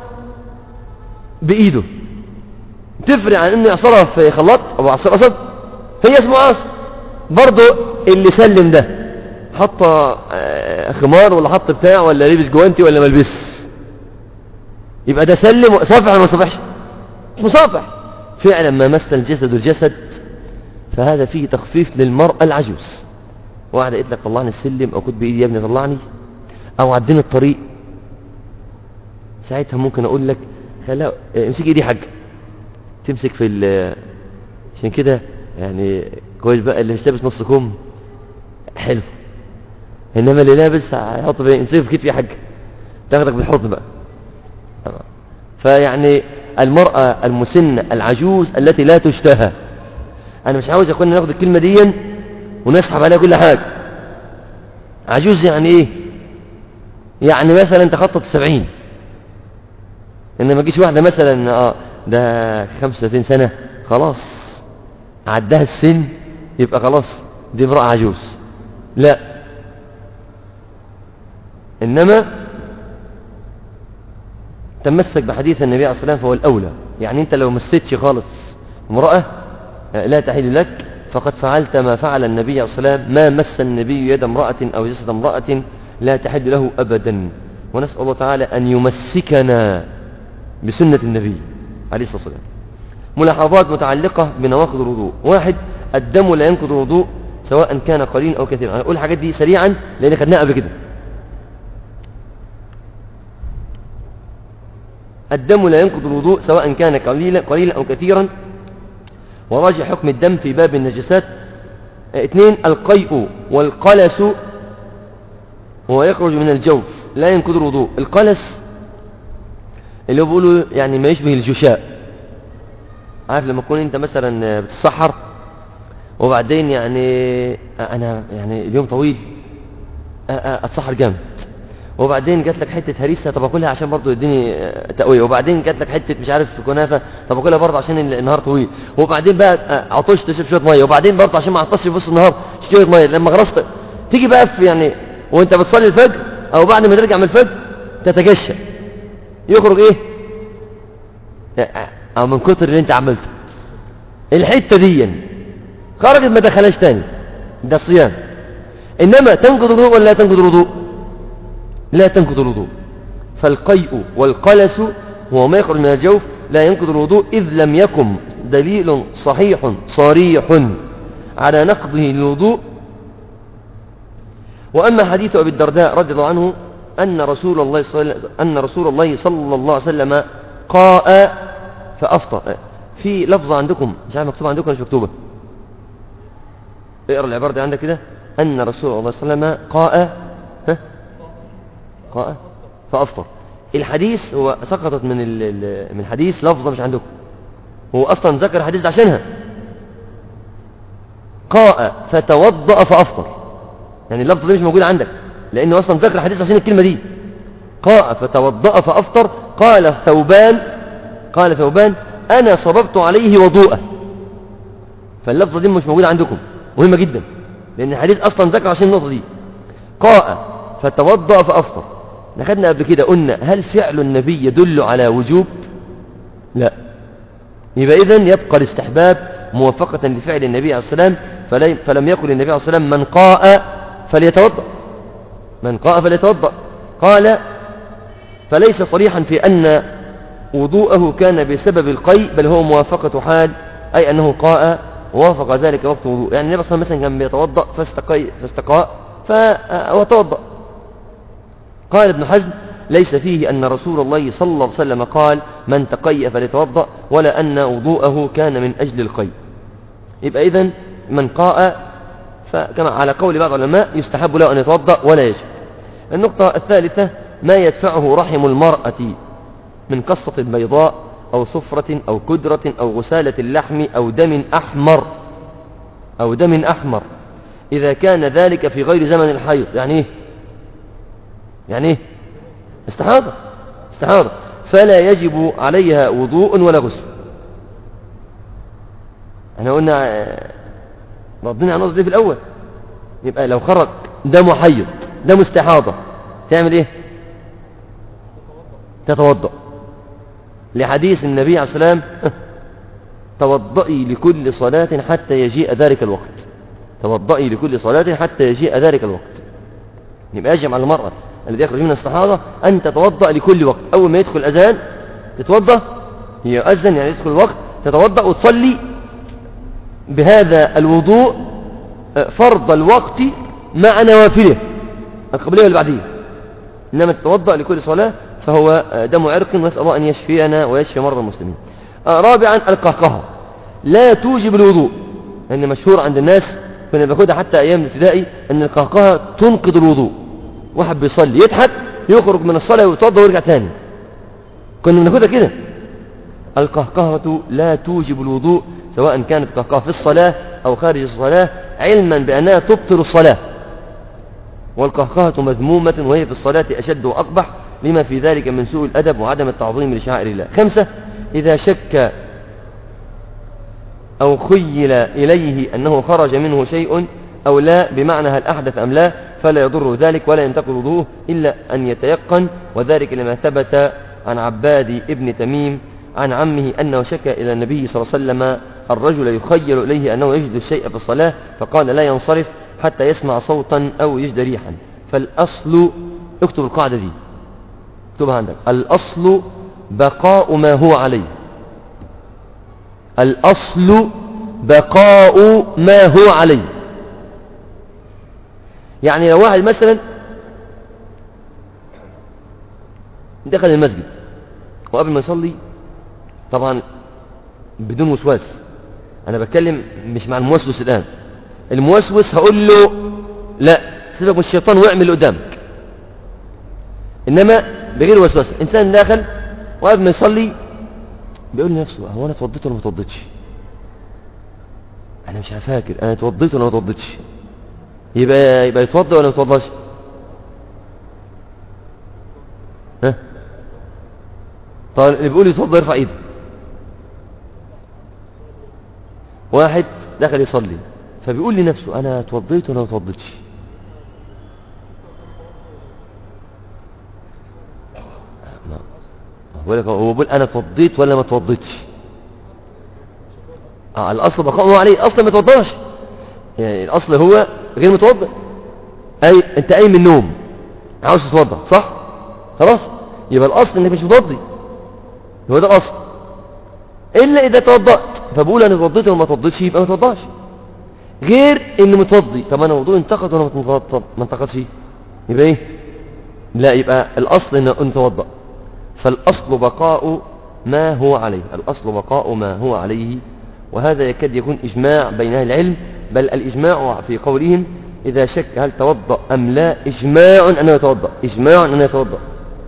بايده تفرق عن انه يعصرها في خلاط او عصير قصب، هي اسمه عاصر. برضه اللي سلم ده حط خمار ولا حط بتاع ولا لبس جوانتي ولا ملبس، يبقى ده سلم صافح ولا ما صافحش؟ مش مصافح. فعلا ما مس الجسد الجسد فهذا فيه تخفيف للمرأة العجوز. واحدة قلت لك طلعني السلم او كنت بايدي يا ابني طلعني او عديني الطريق، ساعتها ممكن اقول لك خلا امسك ايدي حاجه، تمسك في ال عشان كده يعني كويس بقى اللي مش لابس نص كم حلو، انما اللي لابس هيحط في امسك في كتفي حاجه تاخدك بالحضن بقى. فيعني المرأة المسنة العجوز التي لا تشتهى، انا مش عاوز اكون ناخد الكلمه دي ونسحب عليها كل حاجه. عجوز يعني ايه؟ يعني مثلا انت خطط السبعين، ان ما تجيش واحده مثلا اه ده خمسة وثلاثين سنه خلاص عدها السن يبقى خلاص دي امراه عجوز، لا، انما تمسك بحديث النبي عليه الصلاه والسلام فهو الاولى. يعني انت لو مسيتش خالص امراه لا تحل لك فقد فعلت ما فعل النبي عليه الصلاه والسلام، ما مس النبي يد امراه او جسد امراه لا تحل له ابدا. ونسال الله تعالى ان يمسكنا بسنة النبي عليه الصلاة والسلام. ملاحظات متعلقة بنواقض الوضوء. واحد، الدم لا ينقض الوضوء سواء كان قليلا أو كثيرا. أنا أقول الحاجات دي سريعا لأن خدناها قبل كده. الدم لا ينقض الوضوء سواء كان قليلا قليلا أو كثيرا، وراجع حكم الدم في باب النجسات. اثنين، القيء والقلس وهو يخرج من الجوف لا ينقض الوضوء. القلس اللي هو بيقولوا يعني ما يشبه الجشاء، عارف لما تكون انت مثلا بتسحر وبعدين يعني انا يعني اليوم طويل اتسحر جامد، وبعدين جات لك حته هريسه طب اكلها عشان برضه يديني تقويه، وبعدين جات لك حته مش عارف كنافه طب اكلها برضه عشان النهار طويل، وبعدين بقى عطشت تشرب شويه ميه، وبعدين برضه عشان ما اعطشش في وسط النهار شويه ميه، لما غرست تيجي بقى في يعني وانت بتصلي الفجر او بعد ما ترجع من الفجر تتجشى، يخرج ايه او من كتر اللي انت عملته الحته دي خرجت ما دخلهاش تاني، ده الصيام. انما تنقض الوضوء ولا لا تنقض الوضوء؟ لا تنقض الوضوء. فالقيء والقلس هو ما يخرج من الجوف لا ينقض الوضوء اذ لم يكن دليل صحيح صريح على نقضه للوضوء. واما حديث ابي الدرداء رضي الله عنه ان رسول الله صلى ان رسول الله صلى الله عليه وسلم قاء فافطر، في لفظه عندكم مش عارف مكتوبه عندكم مش مكتوبه، اقرا العباره دي عندك كده، ان رسول الله صلى الله عليه وسلم قاء ها قاء فافطر. الحديث هو سقطت من من الحديث لفظه مش عندكم، هو اصلا ذكر الحديث عشانها قاء فتوضأ فافطر، يعني اللفظه دي مش موجوده عندك لانه اصلا ذكر الحديث عشان الكلمه دي قاء فتوضأ فافطر. قال ثوبان قال ثوبان انا صببت عليه وضوءه، فاللفظه دي مش موجوده عندكم، مهمه جدا لان الحديث اصلا ذكر عشان النقطه دي قاء فتوضأ فافطر. ناخدنا قبل كده قلنا هل فعل النبي يدل على وجوب؟ لا، يبقى اذن يبقى الاستحباب موافقة لفعل النبي عليه السلام، فلم يقل النبي عليه السلام من قاء فليتوضأ، من قاء فليتوضأ، قال فليس صريحا في أن وضوءه كان بسبب القيء، بل هو موافقة حال، أي أنه قاء ووافق ذلك وقت وضوء. يعني النبي صلى الله عليه وسلم مثلا كان بيتوضأ فاستقي فاستقاء فتوضأ. قال ابن حزم ليس فيه أن رسول الله صلى الله عليه وسلم قال من تقي فليتوضأ، ولا أن وضوءه كان من أجل القيء. يبقى إذن من قاء فكما على قول بعض العلماء يستحب له أن يتوضأ ولا يجب. النقطة الثالثة ما يدفعه رحم المرأة من قصة بيضاء أو صفرة أو كدرة أو غسالة اللحم أو دم أحمر أو دم أحمر إذا كان ذلك في غير زمن الحيض. يعني إيه؟ يعني إيه؟ استحاضة، استحاضة فلا يجب عليها وضوء ولا غسل. احنا قلنا ردنا على النقطة دي في الأول. يبقى لو خرج دم حيض دم استحاضة تعمل إيه؟ تتوضأ، لحديث النبي عليه السلام توضئي لكل صلاة حتى يجيء ذلك الوقت، توضئي لكل صلاة حتى يجيء ذلك الوقت. يبقى يجب على المرأة الذي يخرج من الاستحاضة أن تتوضأ لكل وقت. أول ما يدخل الأذان تتوضأ، هي أذن يعني يدخل الوقت، تتوضأ وتصلي بهذا الوضوء فرض الوقت مع نوافله القبلية والبعدية. إنما تتوضأ لكل صلاة فهو دم عرق، ونسأل الله أن يشفينا ويشفي مرضى المسلمين. رابعا القهقهة لا توجب الوضوء، لأن مشهور عند الناس كنا بناخدها حتى أيام الابتدائي أن القهقهة تنقض الوضوء. واحد بيصلي يضحك يخرج من الصلاة ويتوضأ ويرجع تاني، كنا بناخدها كده. القهقهة لا توجب الوضوء سواء كانت قهقهة في الصلاة أو خارج الصلاة، علما بأنها تبطل الصلاة. والقهقهة مذمومة وهي في الصلاة أشد وأقبح لما في ذلك من سوء الأدب وعدم التعظيم لشعائر الله. خمسة إذا شك أو خيل إليه أنه خرج منه شيء أو لا، بمعنى هل أحدث أم لا، فلا يضر ذلك ولا ينتقض وضوءه إلا أن يتيقن، وذلك لما ثبت عن عباد ابن تميم عن عمه أنه شك إلى النبي صلى الله عليه وسلم الرجل يخيل إليه أنه يجد الشيء في الصلاة، فقال لا ينصرف حتى يسمع صوتا أو يجد ريحا. فالأصل، اكتب القاعدة دي، اكتبها عندك، الأصل بقاء ما هو عليه، الأصل بقاء ما هو عليه. يعني لو واحد مثلا دخل المسجد وقبل ما يصلي، طبعا بدون وسواس، أنا بتكلم مش مع الموسوس الآن، الموسوس هقول له لا سيبك من الشيطان واعمل اللي قدامك، إنما بغير وسواس. إنسان داخل وقبل ما يصلي بيقول لنفسه هو أنا اتوضيت ولا ما اتوضيتش؟ أنا مش فاكر أنا اتوضيت ولا ما اتوضيتش. يبقى يبقى يتوضى ولا ما يتوضاش؟ ها؟ طيب اللي بيقول يتوضى يرفع ايده. واحد دخل يصلي فبيقول لنفسه انا اتوضيت ولا ما اتوضيتش؟ هو بيقول انا اتوضيت ولا ما اتوضيتش. اه الاصل بقاءه عليه، اصلا ما اتوضاش، يعني الاصل هو غير متوضئ. اي انت قايم من النوم عاوز تتوضا صح، خلاص يبقى الاصل انك مش متوضي، هو ده الاصل. الا اذا توضأت فبقول انا اتوضيت ولا ما اتوضيتش يبقى ما اتوضاش. غير انه متوضي، طب انا وضوء انتقد ولا ما انتقدش يبقى ايه؟ لا يبقى الاصل انه نتوضا. فالاصل بقاء ما هو عليه، الاصل بقاء ما هو عليه. وهذا يكاد يكون اجماع بين اهل العلم، بل الإجماع في قولهم إذا شك هل توضأ أم لا إجماع أنه يتوضأ، إجماع أنه يتوضأ.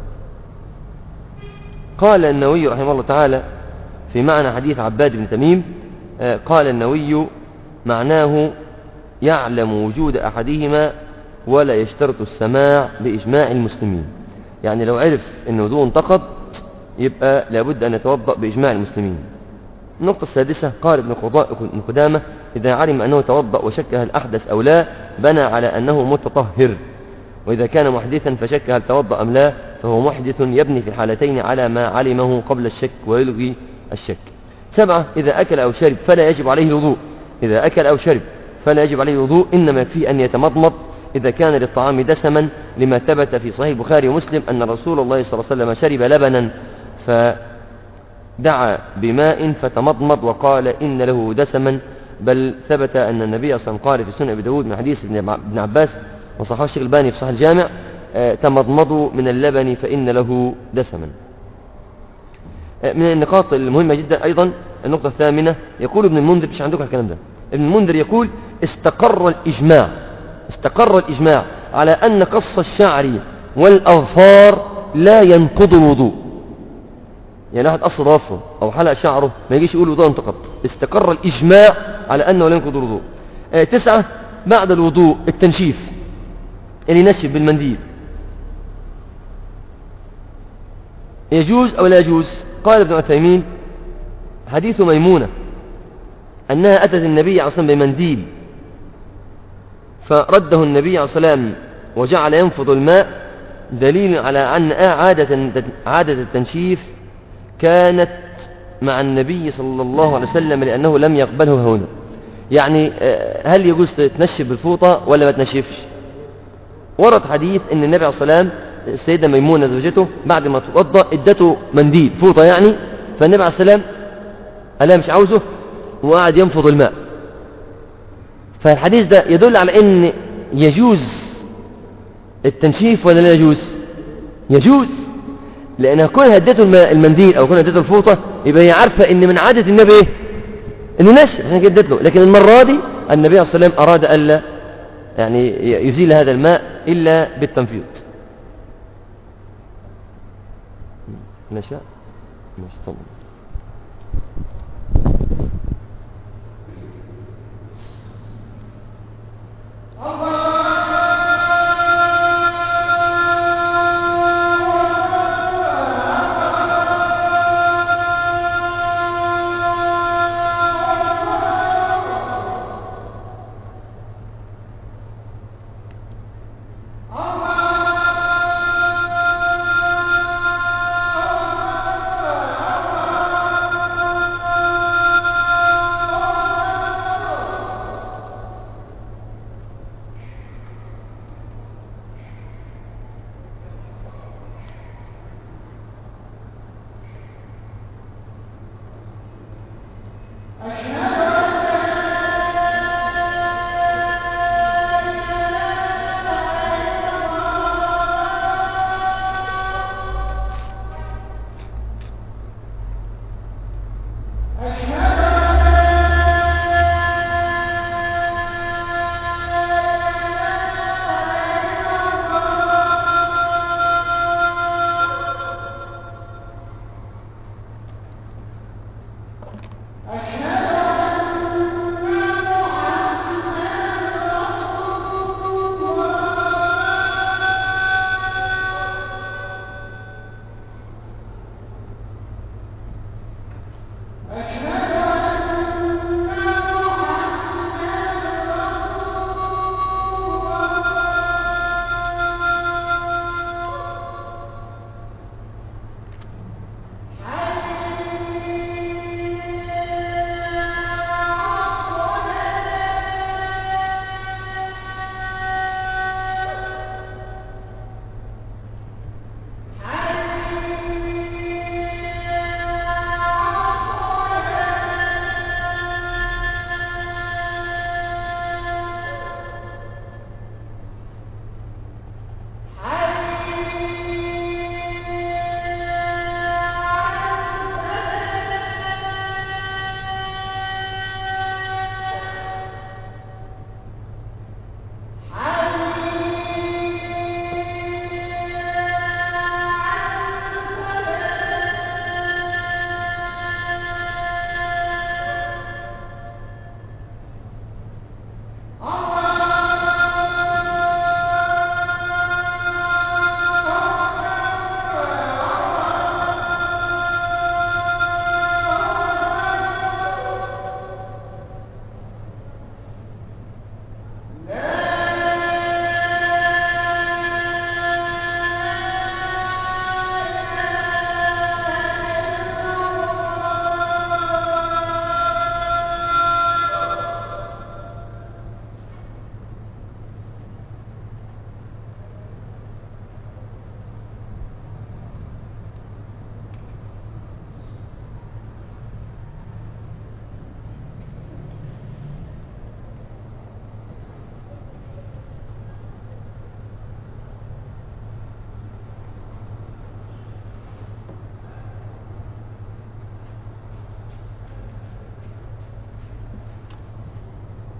قال النووي رحمه الله تعالى في معنى حديث عباد بن تميم، قال النووي معناه يعلم وجود أحدهما ولا يشترط السماع بإجماع المسلمين. يعني لو عرف أن وضوء انتقض يبقى لابد أن يتوضأ بإجماع المسلمين. النقطة السادسة قال ابن قدامة إذا علم أنه توضأ وشك هل أحدث أو لا بنى على أنه متطهر، وإذا كان محدثا فشك هل توضأ أم لا فهو محدث، يبني في الحالتين على ما علمه قبل الشك ويلغي الشك. سبعة إذا أكل أو شرب فلا يجب عليه الوضوء. إذا أكل أو شرب فلا يجب عليه الوضوء، إنما يكفيه أن يتمضمض إذا كان للطعام دسما، لما ثبت في صحيح البخاري ومسلم أن رسول الله صلى الله عليه وسلم شرب لبنا فدعا بماء فتمضمض وقال إن له دسما، بل ثبت أن النبي صلى الله عليه وسلم قال في سنن أبي داود من حديث ابن عباس وصححه الشيخ الألباني في صحيح الجامع: تمضمضوا من اللبن فإن له دسما. من النقاط المهمة جدا أيضا النقطة الثامنة، يقول ابن المنذر، مش عندكم الكلام ده، ابن المنذر يقول: استقر الإجماع استقر الإجماع على أن قص الشعر والأظفار لا ينقض الوضوء. يعني واحد قص ضفره أو حلق شعره ما يجيش يقول الوضوء انتقض. استقر الإجماع على أنه لا ينقض الوضوء. آه تسعة، بعد الوضوء التنشيف، اللي ينشف بالمنديل يجوز أو لا يجوز؟ قال ابن عثيمين: حديث ميمونة أنها أتت النبي عليه الصلاة والسلام بمنديل فرده النبي عليه الصلاة والسلام وجعل ينفض الماء دليل على أن عادة, عادة التنشيف كانت مع النبي صلى الله عليه وسلم، لأنه لم يقبله هنا. يعني هل يجوز تنشف بالفوطة ولا ما تنشفش؟ ورد حديث أن النبي عليه الصلاة والسلام السيدة ميمونة زوجته بعد ما توضأ ادته منديل فوطة يعني، فالنبي عليه الصلاة والسلام قال مش عاوزه وقعد ينفض الماء. فالحديث ده يدل على أن يجوز التنشيف ولا لا يجوز؟ يجوز، لأنها كون هدته المنديل أو كون هدته الفوطة يبقى هي عارفة أن من عادة النبي إيه؟ أنه نشف، عشان كده ادت له. لكن المرة دي النبي عليه الصلاة والسلام أراد ألا يعني يزيل هذا الماء إلا بالتنفيض. نشاء مش طبعا.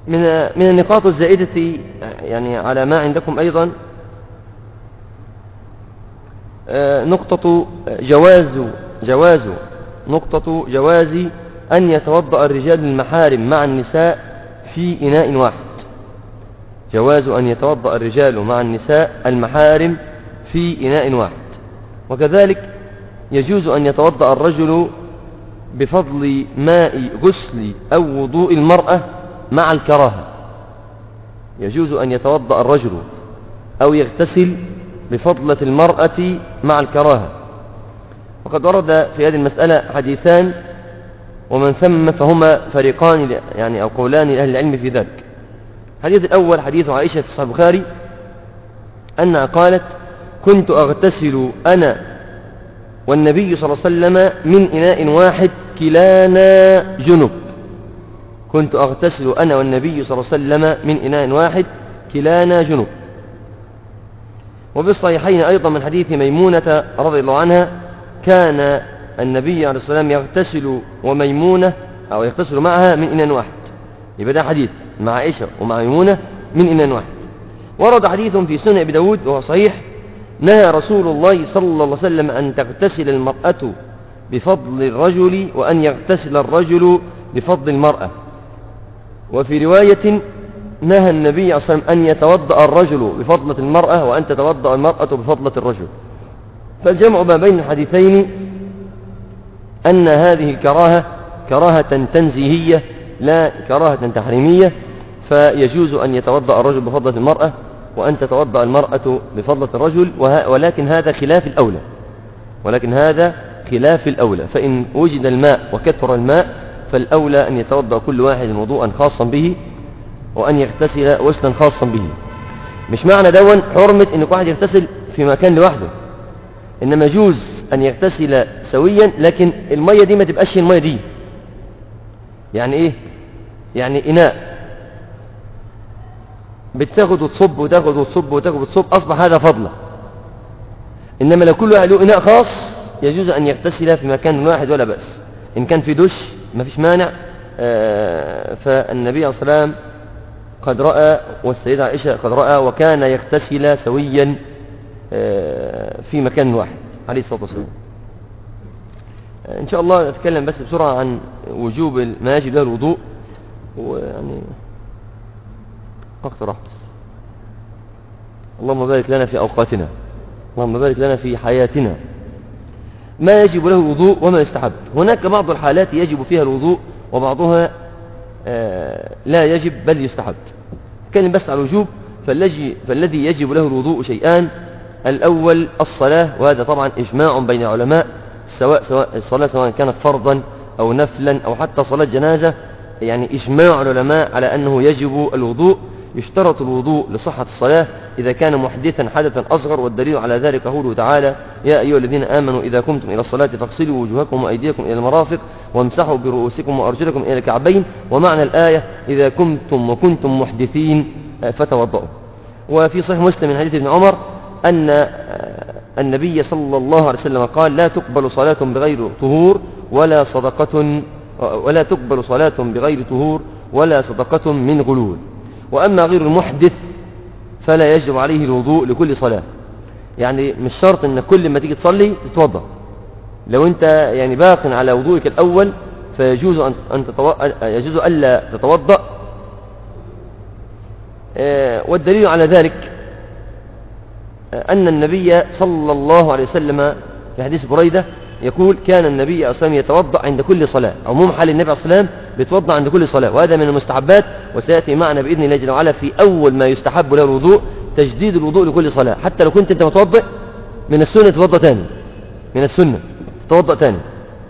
من من النقاط الزائدة يعني على ما عندكم أيضا نقطة جواز جواز نقطة جواز أن يتوضأ الرجال المحارم مع النساء في إناء واحد. جواز أن يتوضأ الرجال مع النساء المحارم في إناء واحد. وكذلك يجوز أن يتوضأ الرجل بفضل ماء غسل أو وضوء المرأة مع الكراهة. يجوز أن يتوضأ الرجل أو يغتسل بفضلة المرأة مع الكراهة. وقد ورد في هذه المسألة حديثان، ومن ثم فهما فريقان يعني أو قولان لأهل العلم في ذلك. الحديث الأول حديث عائشة في صحيح البخاري أنها قالت: كنت أغتسل أنا والنبي صلى الله عليه وسلم من إناء واحد كلانا جنب. كنت أغتسل أنا والنبي صلى الله عليه وسلم من إناء واحد كلانا جنب. وفي الصحيحين أيضا من حديث ميمونة رضي الله عنها كان النبي عليه الصلاة والسلام يغتسل وميمونة أو يغتسل معها من إناء واحد. يبقى ده حديث مع عائشة ومع ميمونة من إناء واحد. ورد حديث في سنن أبي داود وهو صحيح: نهى رسول الله صلى الله عليه وسلم أن تغتسل المرأة بفضل الرجل وأن يغتسل الرجل بفضل المرأة. وفي رواية: نهى النبي صلى الله عليه وسلم أن يتوضأ الرجل بفضلة المرأة وأن تتوضأ المرأة بفضلة الرجل. فالجمع ما بين الحديثين أن هذه الكراهة كراهة تنزيهية لا كراهة تحريمية، فيجوز أن يتوضأ الرجل بفضلة المرأة وأن تتوضأ المرأة بفضلة الرجل، ولكن هذا خلاف الأولى ولكن هذا خلاف الأولى فإن وجد الماء وكثر الماء فالأولى أن يتوضأ كل واحد وضوءا خاصا به وأن يغتسل غسلا خاصا به. مش معنى دون حرمة أن واحد يغتسل في مكان لوحده، إنما يجوز أن يغتسل سويا، لكن المية دي ما تبقاش المية دي. يعني إيه؟ يعني إناء بتاخد وتصب وتاخد وتصب وتاخد وتصب، أصبح هذا فضلة. إنما لو كل واحد له إناء خاص يجوز أن يغتسل في مكان واحد ولا بأس. إن كان في دش ما فيش مانع. آه فالنبي عليه الصلاة والسلام قد رأى والسيدة عائشة قد رأى وكان يغتسل سويا آه في مكان واحد عليه الصلاة والسلام. آه إن شاء الله نتكلم بس بسرعة عن وجوب ما يجب له الوضوء، ويعني اقترح بس. اللهم بارك لنا في أوقاتنا، اللهم بارك لنا في حياتنا. ما يجب له الوضوء وما يستحب. هناك بعض الحالات يجب فيها الوضوء وبعضها آه لا يجب بل يستحب. نتكلم بس على الوجوب. فالذي يجب له الوضوء شيئان: الأول الصلاة، وهذا طبعا إجماع بين العلماء، سواء سواء الصلاة سواء كانت فرضا أو نفلا أو حتى صلاة جنازة، يعني إجماع العلماء على أنه يجب الوضوء. يشترط الوضوء لصحة الصلاة إذا كان محدثا حدثا أصغر، والدليل على ذلك قوله تعالى: يا أيها الذين آمنوا إذا قمتم إلى الصلاة فاغسلوا وجوهكم وأيديكم إلى المرافق وامسحوا برؤوسكم وأرجلكم إلى الكعبين. ومعنى الآية: إذا كنتم وكنتم محدثين فتوضؤوا. وفي صحيح مسلم من حديث ابن عمر أن النبي صلى الله عليه وسلم قال: لا تقبل صلاة بغير طهور ولا صدقة ولا تقبل صلاة بغير طهور ولا صدقة من غلول. وأما غير المحدث فلا يجب عليه الوضوء لكل صلاة. يعني مش شرط أن كل ما تيجي تصلي تتوضأ. لو أنت يعني باق على وضوءك الأول فيجوز أن تتو... يجوز ألا تتوضأ. والدليل على ذلك أن النبي صلى الله عليه وسلم في حديث بريدة يقول: كان النبي صلى الله عليه وسلم يتوضأ عند كل صلاة. عموم حال النبي عليه الصلاة والسلام بيتوضأ عند كل صلاة، وهذا من المستحبات. وسيأتي معنا بإذن الله جل وعلا في أول ما يستحب له الوضوء تجديد الوضوء لكل صلاة. حتى لو كنت أنت متوضئ من السنة تتوضأ تاني، من السنة تتوضأ تاني.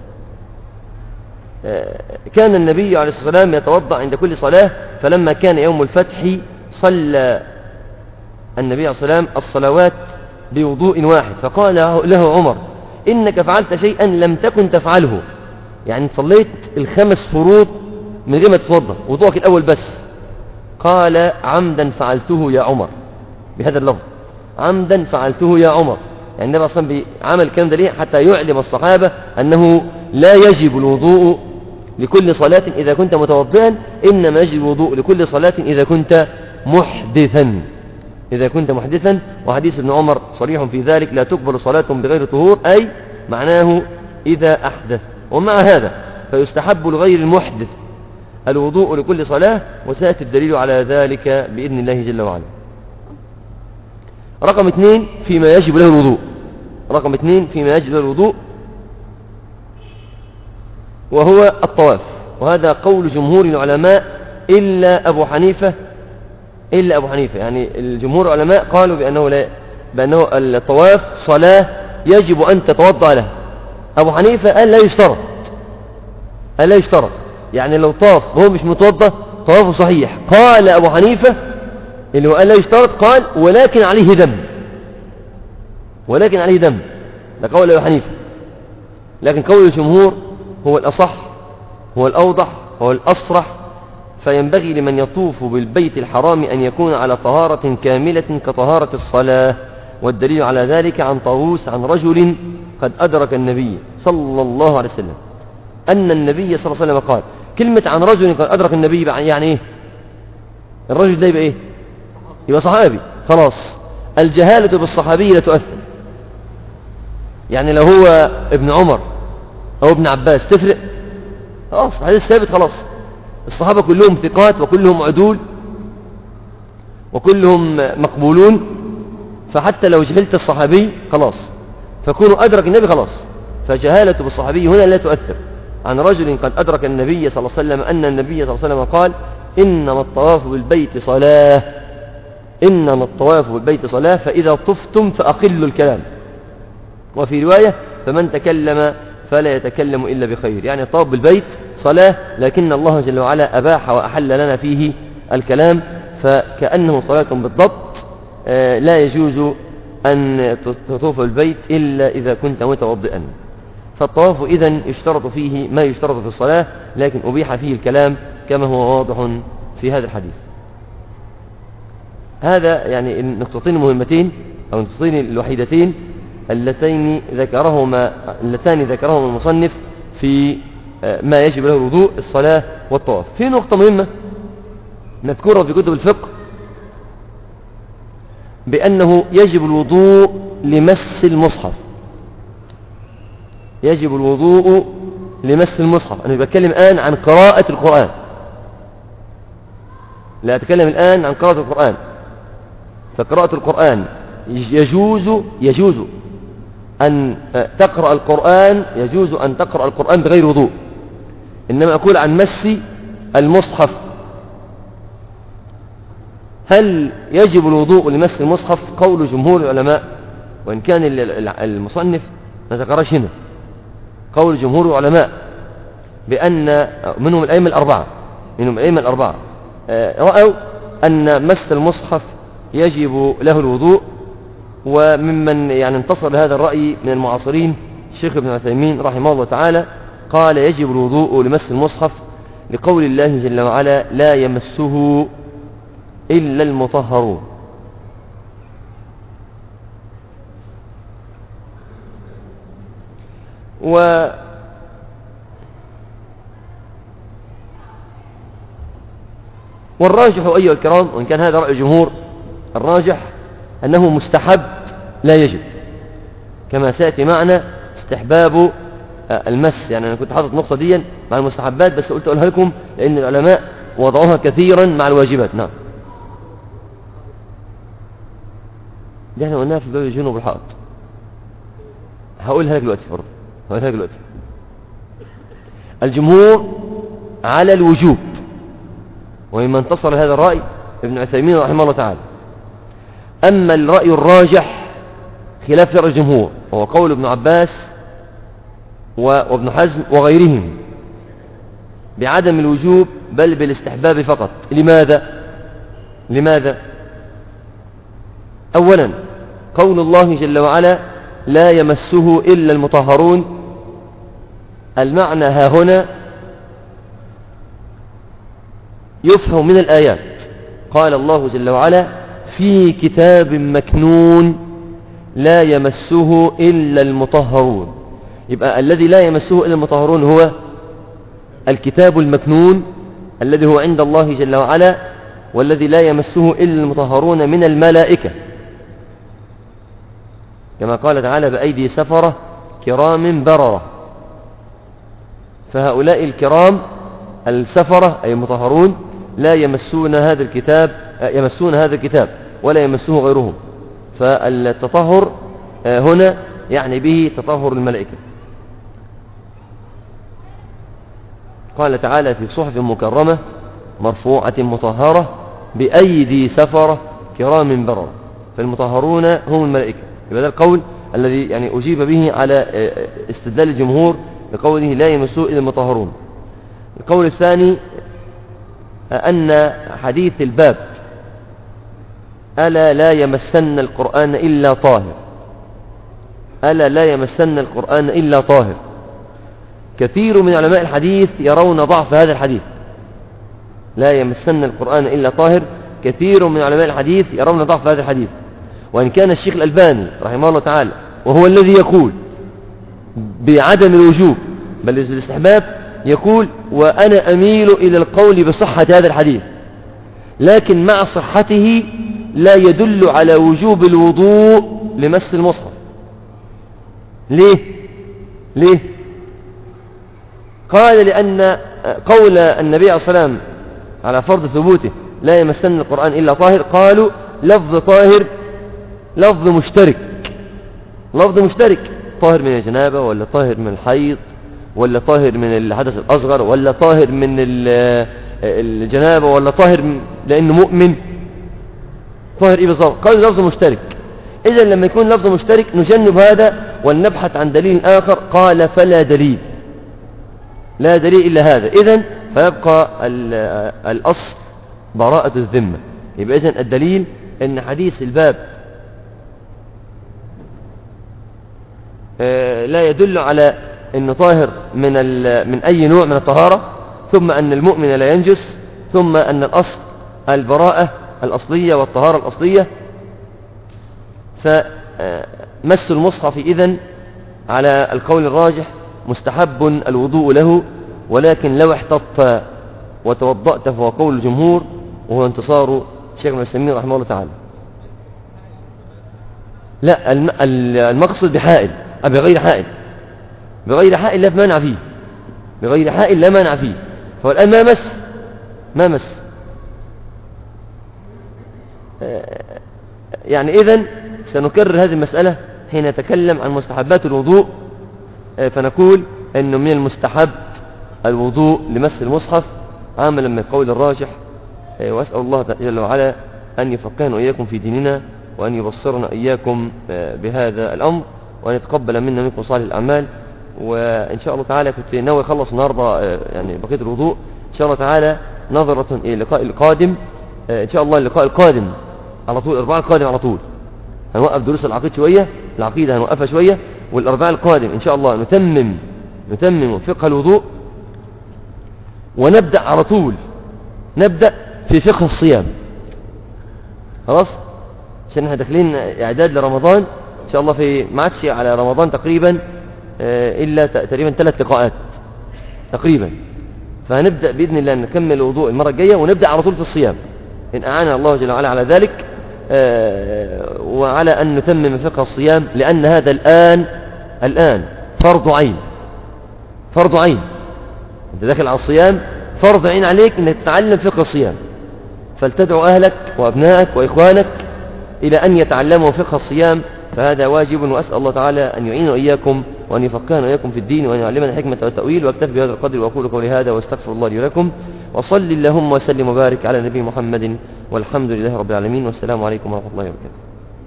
كان النبي عليه الصلاة والسلام يتوضأ عند كل صلاة. فلما كان يوم الفتح صلى النبي عليه الصلاة والسلام الصلوات بوضوء واحد، فقال له عمر: إنك فعلت شيئا لم تكن تفعله. يعني صليت الخمس فروض من غير ما تتوضأ، وضوءك الأول بس. قال: عمدا فعلته يا عمر، بهذا اللفظ: عمدا فعلته يا عمر. يعني النبي أصلا عمل الكلام ده ليه؟ حتى يعلم الصحابة أنه لا يجب الوضوء لكل صلاة إذا كنت متوضئا، إنما يجب الوضوء لكل صلاة إذا كنت محدثا إذا كنت محدثا وحديث ابن عمر صريح في ذلك: لا تقبل صلاة بغير طهور، أي معناه إذا أحدث. ومع هذا فيستحب لغير المحدث الوضوء لكل صلاة، وسيأتي الدليل على ذلك بإذن الله جل وعلا. رقم اثنين فيما يجب له الوضوء رقم اثنين فيما يجب له الوضوء وهو الطواف، وهذا قول جمهور العلماء إلا أبو حنيفة إلا أبو حنيفة يعني الجمهور العلماء قالوا بأنه, لا بأنه الطواف صلاة يجب أن تتوضأ لها. أبو حنيفة قال لا يشترط قال لا يشترط يعني لو طاف وهو مش متوضأ طوافه صحيح. قال أبو حنيفة اللي هو قال لا يشترط، قال ولكن عليه دم ولكن عليه دم ده قول أبو حنيفة. لكن قول الجمهور هو الأصح، هو الأوضح، هو الأصرح. فينبغي لمن يطوف بالبيت الحرام أن يكون على طهارة كاملة كطهارة الصلاة. والدليل على ذلك عن طاووس عن رجل قد أدرك النبي صلى الله عليه وسلم أن النبي صلى الله عليه وسلم قال. كلمة عن رجل قد أدرك النبي يعني إيه؟ الرجل ده يبقى إيه؟ يبقى صحابي خلاص. الجهالة بالصحابي لا تؤثر، يعني لو هو ابن عمر أو ابن عباس تفرق؟ خلاص حديث ثابت خلاص. الصحابة كلهم ثقات وكلهم عدول وكلهم مقبولون، فحتى لو جهلت الصحابي خلاص فكونوا أدرك النبي خلاص. فجهالة بالصحابي هنا لا تؤثر. عن رجل قد أدرك النبي صلى الله عليه وسلم أن النبي صلى الله عليه وسلم قال: إنما الطواف بالبيت صلاة إنما الطواف بالبيت صلاة فإذا طفتم فأقلوا الكلام. وفي رواية: فمن تكلم فلا يتكلم إلا بخير. يعني الطواف بالبيت صلاة، لكن الله جل وعلا أباح وأحل لنا فيه الكلام، فكأنه صلاة بالضبط. لا يجوز أن تطوف البيت إلا إذا كنت متوضئا. فالطواف إذن يشترط فيه ما يشترط في الصلاة، لكن أبيح فيه الكلام كما هو واضح في هذا الحديث. هذا يعني النقطتين المهمتين أو النقطتين الوحيدتين اللتين ذكرهما اللتان ذكرهما المصنف في ما يجب له الوضوء: الصلاة والطواف. في نقطة مهمة نذكرها في كتب الفقه، بأنه يجب الوضوء لمس المصحف. يجب الوضوء لمس المصحف. أنا بتكلم الآن عن قراءة القرآن، لا أتكلم الآن عن قراءة القرآن. فقراءة القرآن يجوز يجوز أن تقرأ القرآن يجوز أن تقرأ القرآن بغير وضوء، إنما أقول عن مس المصحف. هل يجب الوضوء لمس المصحف؟ قول جمهور العلماء، وإن كان المصنف ما ذكرش هنا، قول جمهور العلماء بأن منهم الأئمة الأربعة منهم الأئمة الأربعة رأوا أن مس المصحف يجب له الوضوء. وممن يعني انتصر لهذا الرأي من المعاصرين الشيخ ابن عثيمين رحمه الله تعالى، قال: يجب الوضوء لمس المصحف لقول الله جل وعلا: لا يمسه إلا المطهرون. و والراجح أيها الكرام، وإن كان هذا رأي الجمهور، الراجح أنه مستحب لا يجب، كما سيأتي معنا استحباب المس. يعني أنا كنت حاطط النقطة دي مع المستحبات، بس قلت أقولها لكم لأن العلماء وضعوها كثيرا مع الواجبات. نعم، دي احنا قلناها في باب الجنوب والحائط، هقولها لك دلوقتي برضه هقولها لك دلوقتي. الجمهور على الوجوب، ومما انتصر هذا الرأي ابن عثيمين رحمه الله تعالى. أما الرأي الراجح خلاف رأي الجمهور، وهو قول ابن عباس وابن حزم وغيرهم بعدم الوجوب بل بالاستحباب فقط. لماذا؟ لماذا؟ أولا، قول الله جل وعلا: لا يمسه إلا المطهرون. المعنى ها هنا يفهم من الآيات. قال الله جل وعلا: في كتاب مكنون لا يمسه إلا المطهرون. يبقى الذي لا يمسه إلا المطهرون هو الكتاب المكنون الذي هو عند الله جل وعلا، والذي لا يمسه إلا المطهرون من الملائكة، كما قال تعالى بأيدي سفرة كرام بررة. فهؤلاء الكرام السفرة أي المطهرون لا يمسون هذا الكتاب يمسون هذا الكتاب ولا يمسه غيرهم. فالتطهر هنا يعني به تطهر الملائكة. قال تعالى في صحف مكرمة مرفوعة مطهرة بأيدي سفرة كرام بررة. فالمطهرون هم الملائكة. يبقى ده القول الذي يعني أجيب به على استدلال الجمهور بقوله لا يمسه إلا المطهرون. القول الثاني أن حديث الباب ألا لا يمسن القرآن إلا طاهر ألا لا يمسن القرآن إلا طاهر، كثير من علماء الحديث يرون ضعف هذا الحديث. لا يمسن القرآن إلا طاهر، كثير من علماء الحديث يرون ضعف هذا الحديث. وإن كان الشيخ الألباني رحمه الله تعالى وهو الذي يقول بعدم الوجوب بل الاستحباب، يقول وأنا أميل إلى القول بصحة هذا الحديث، لكن مع صحته لا يدل على وجوب الوضوء لمس المصحف. ليه؟ ليه؟ قال لأن قول النبي عليه الصلاة والسلام على فرض ثبوته لا يمسن القرآن إلا طاهر، قالوا لفظ طاهر لفظ مشترك لفظ مشترك طاهر من الجنابة ولا طاهر من الحيض ولا طاهر من الحدث الأصغر ولا طاهر من الجنابة ولا طاهر لأنه مؤمن. طاهر إيه بالضبط؟ قالوا لفظ مشترك. إذا لما يكون لفظ مشترك نجنب هذا ونبحث عن دليل آخر. قال فلا دليل لا دليل إلا هذا. إذن فيبقى الأصل براءة الذمة. يبقى إذن الدليل أن حديث الباب لا يدل على أنه طاهر من, من أي نوع من الطهارة، ثم أن المؤمن لا ينجس، ثم أن الأصل البراءة الأصلية والطهارة الأصلية. فمس المصحف إذن على القول الراجح مستحب الوضوء له، ولكن لو احتطت وتوضأت فهو قول الجمهور، وهو انتصار الشيخ ابن عثيمين رحمه الله تعالى. لا المقصد بحائل بغير حائل بغير حائل لا مانع فيه بغير حائل لا مانع فيه. فهو الآن ما مس ما مس يعني. إذن سنكرر هذه المسألة حين نتكلم عن مستحبات الوضوء، فنقول أنه من المستحب الوضوء لمس المصحف عاملا من القول الراجح. وأسأل الله جل وعلا أن يفقهنا وإياكم في ديننا، وأن يبصرنا إياكم بهذا الأمر، وأن يتقبل منا منكم صالح الأعمال. وإن شاء الله تعالى كنت ناوي أخلص النهاردة يعني بقية الوضوء إن شاء الله تعالى، نظرة إلى اللقاء القادم. إن شاء الله اللقاء القادم على طول الأربعاء القادم على طول هنوقف دروس العقيدة شوية، العقيدة هنوقفها شوية، والأربعاء القادم إن شاء الله نتمم نتمم فقه الوضوء، ونبدأ على طول نبدأ في فقه الصيام. خلاص، عشان احنا داخلين إعداد لرمضان إن شاء الله. في ما عادش على رمضان تقريبا إلا تقريبا ثلاث لقاءات تقريبا، فهنبدأ بإذن الله نكمل الوضوء المرة الجاية ونبدأ على طول في الصيام إن أعان الله جل وعلا على ذلك، وعلى أن نتمم فقه الصيام، لأن هذا الآن الآن فرض عين فرض عين أنت داخل على الصيام، فرض عين عليك أنك تتعلم فقه الصيام. فلتدعو أهلك وأبنائك وإخوانك إلى أن يتعلموا فقه الصيام، فهذا واجب. وأسأل الله تعالى أن يعيننا إياكم وأن يفقهنا إياكم في الدين، وأن يعلمنا الحكمة والتأويل. وأكتفي بهذا القدر وأقول قولي هذا وأستغفر الله لي ولكم، وصل اللهم وسلم وبارك على نبي محمد، والحمد لله رب العالمين، والسلام عليكم ورحمة الله وبركاته.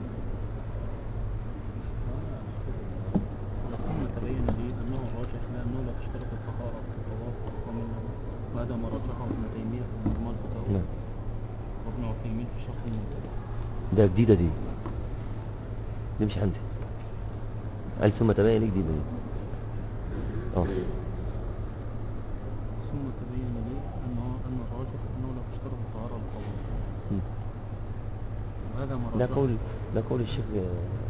ده جديدة دي دي مش عندي. قال ثم تبين لي جديدة دي. اه ثم تبين لي أنه أن الراجح أنه لا تشترط الطهارة القوية. وهذا ده قول ده قول الشيخ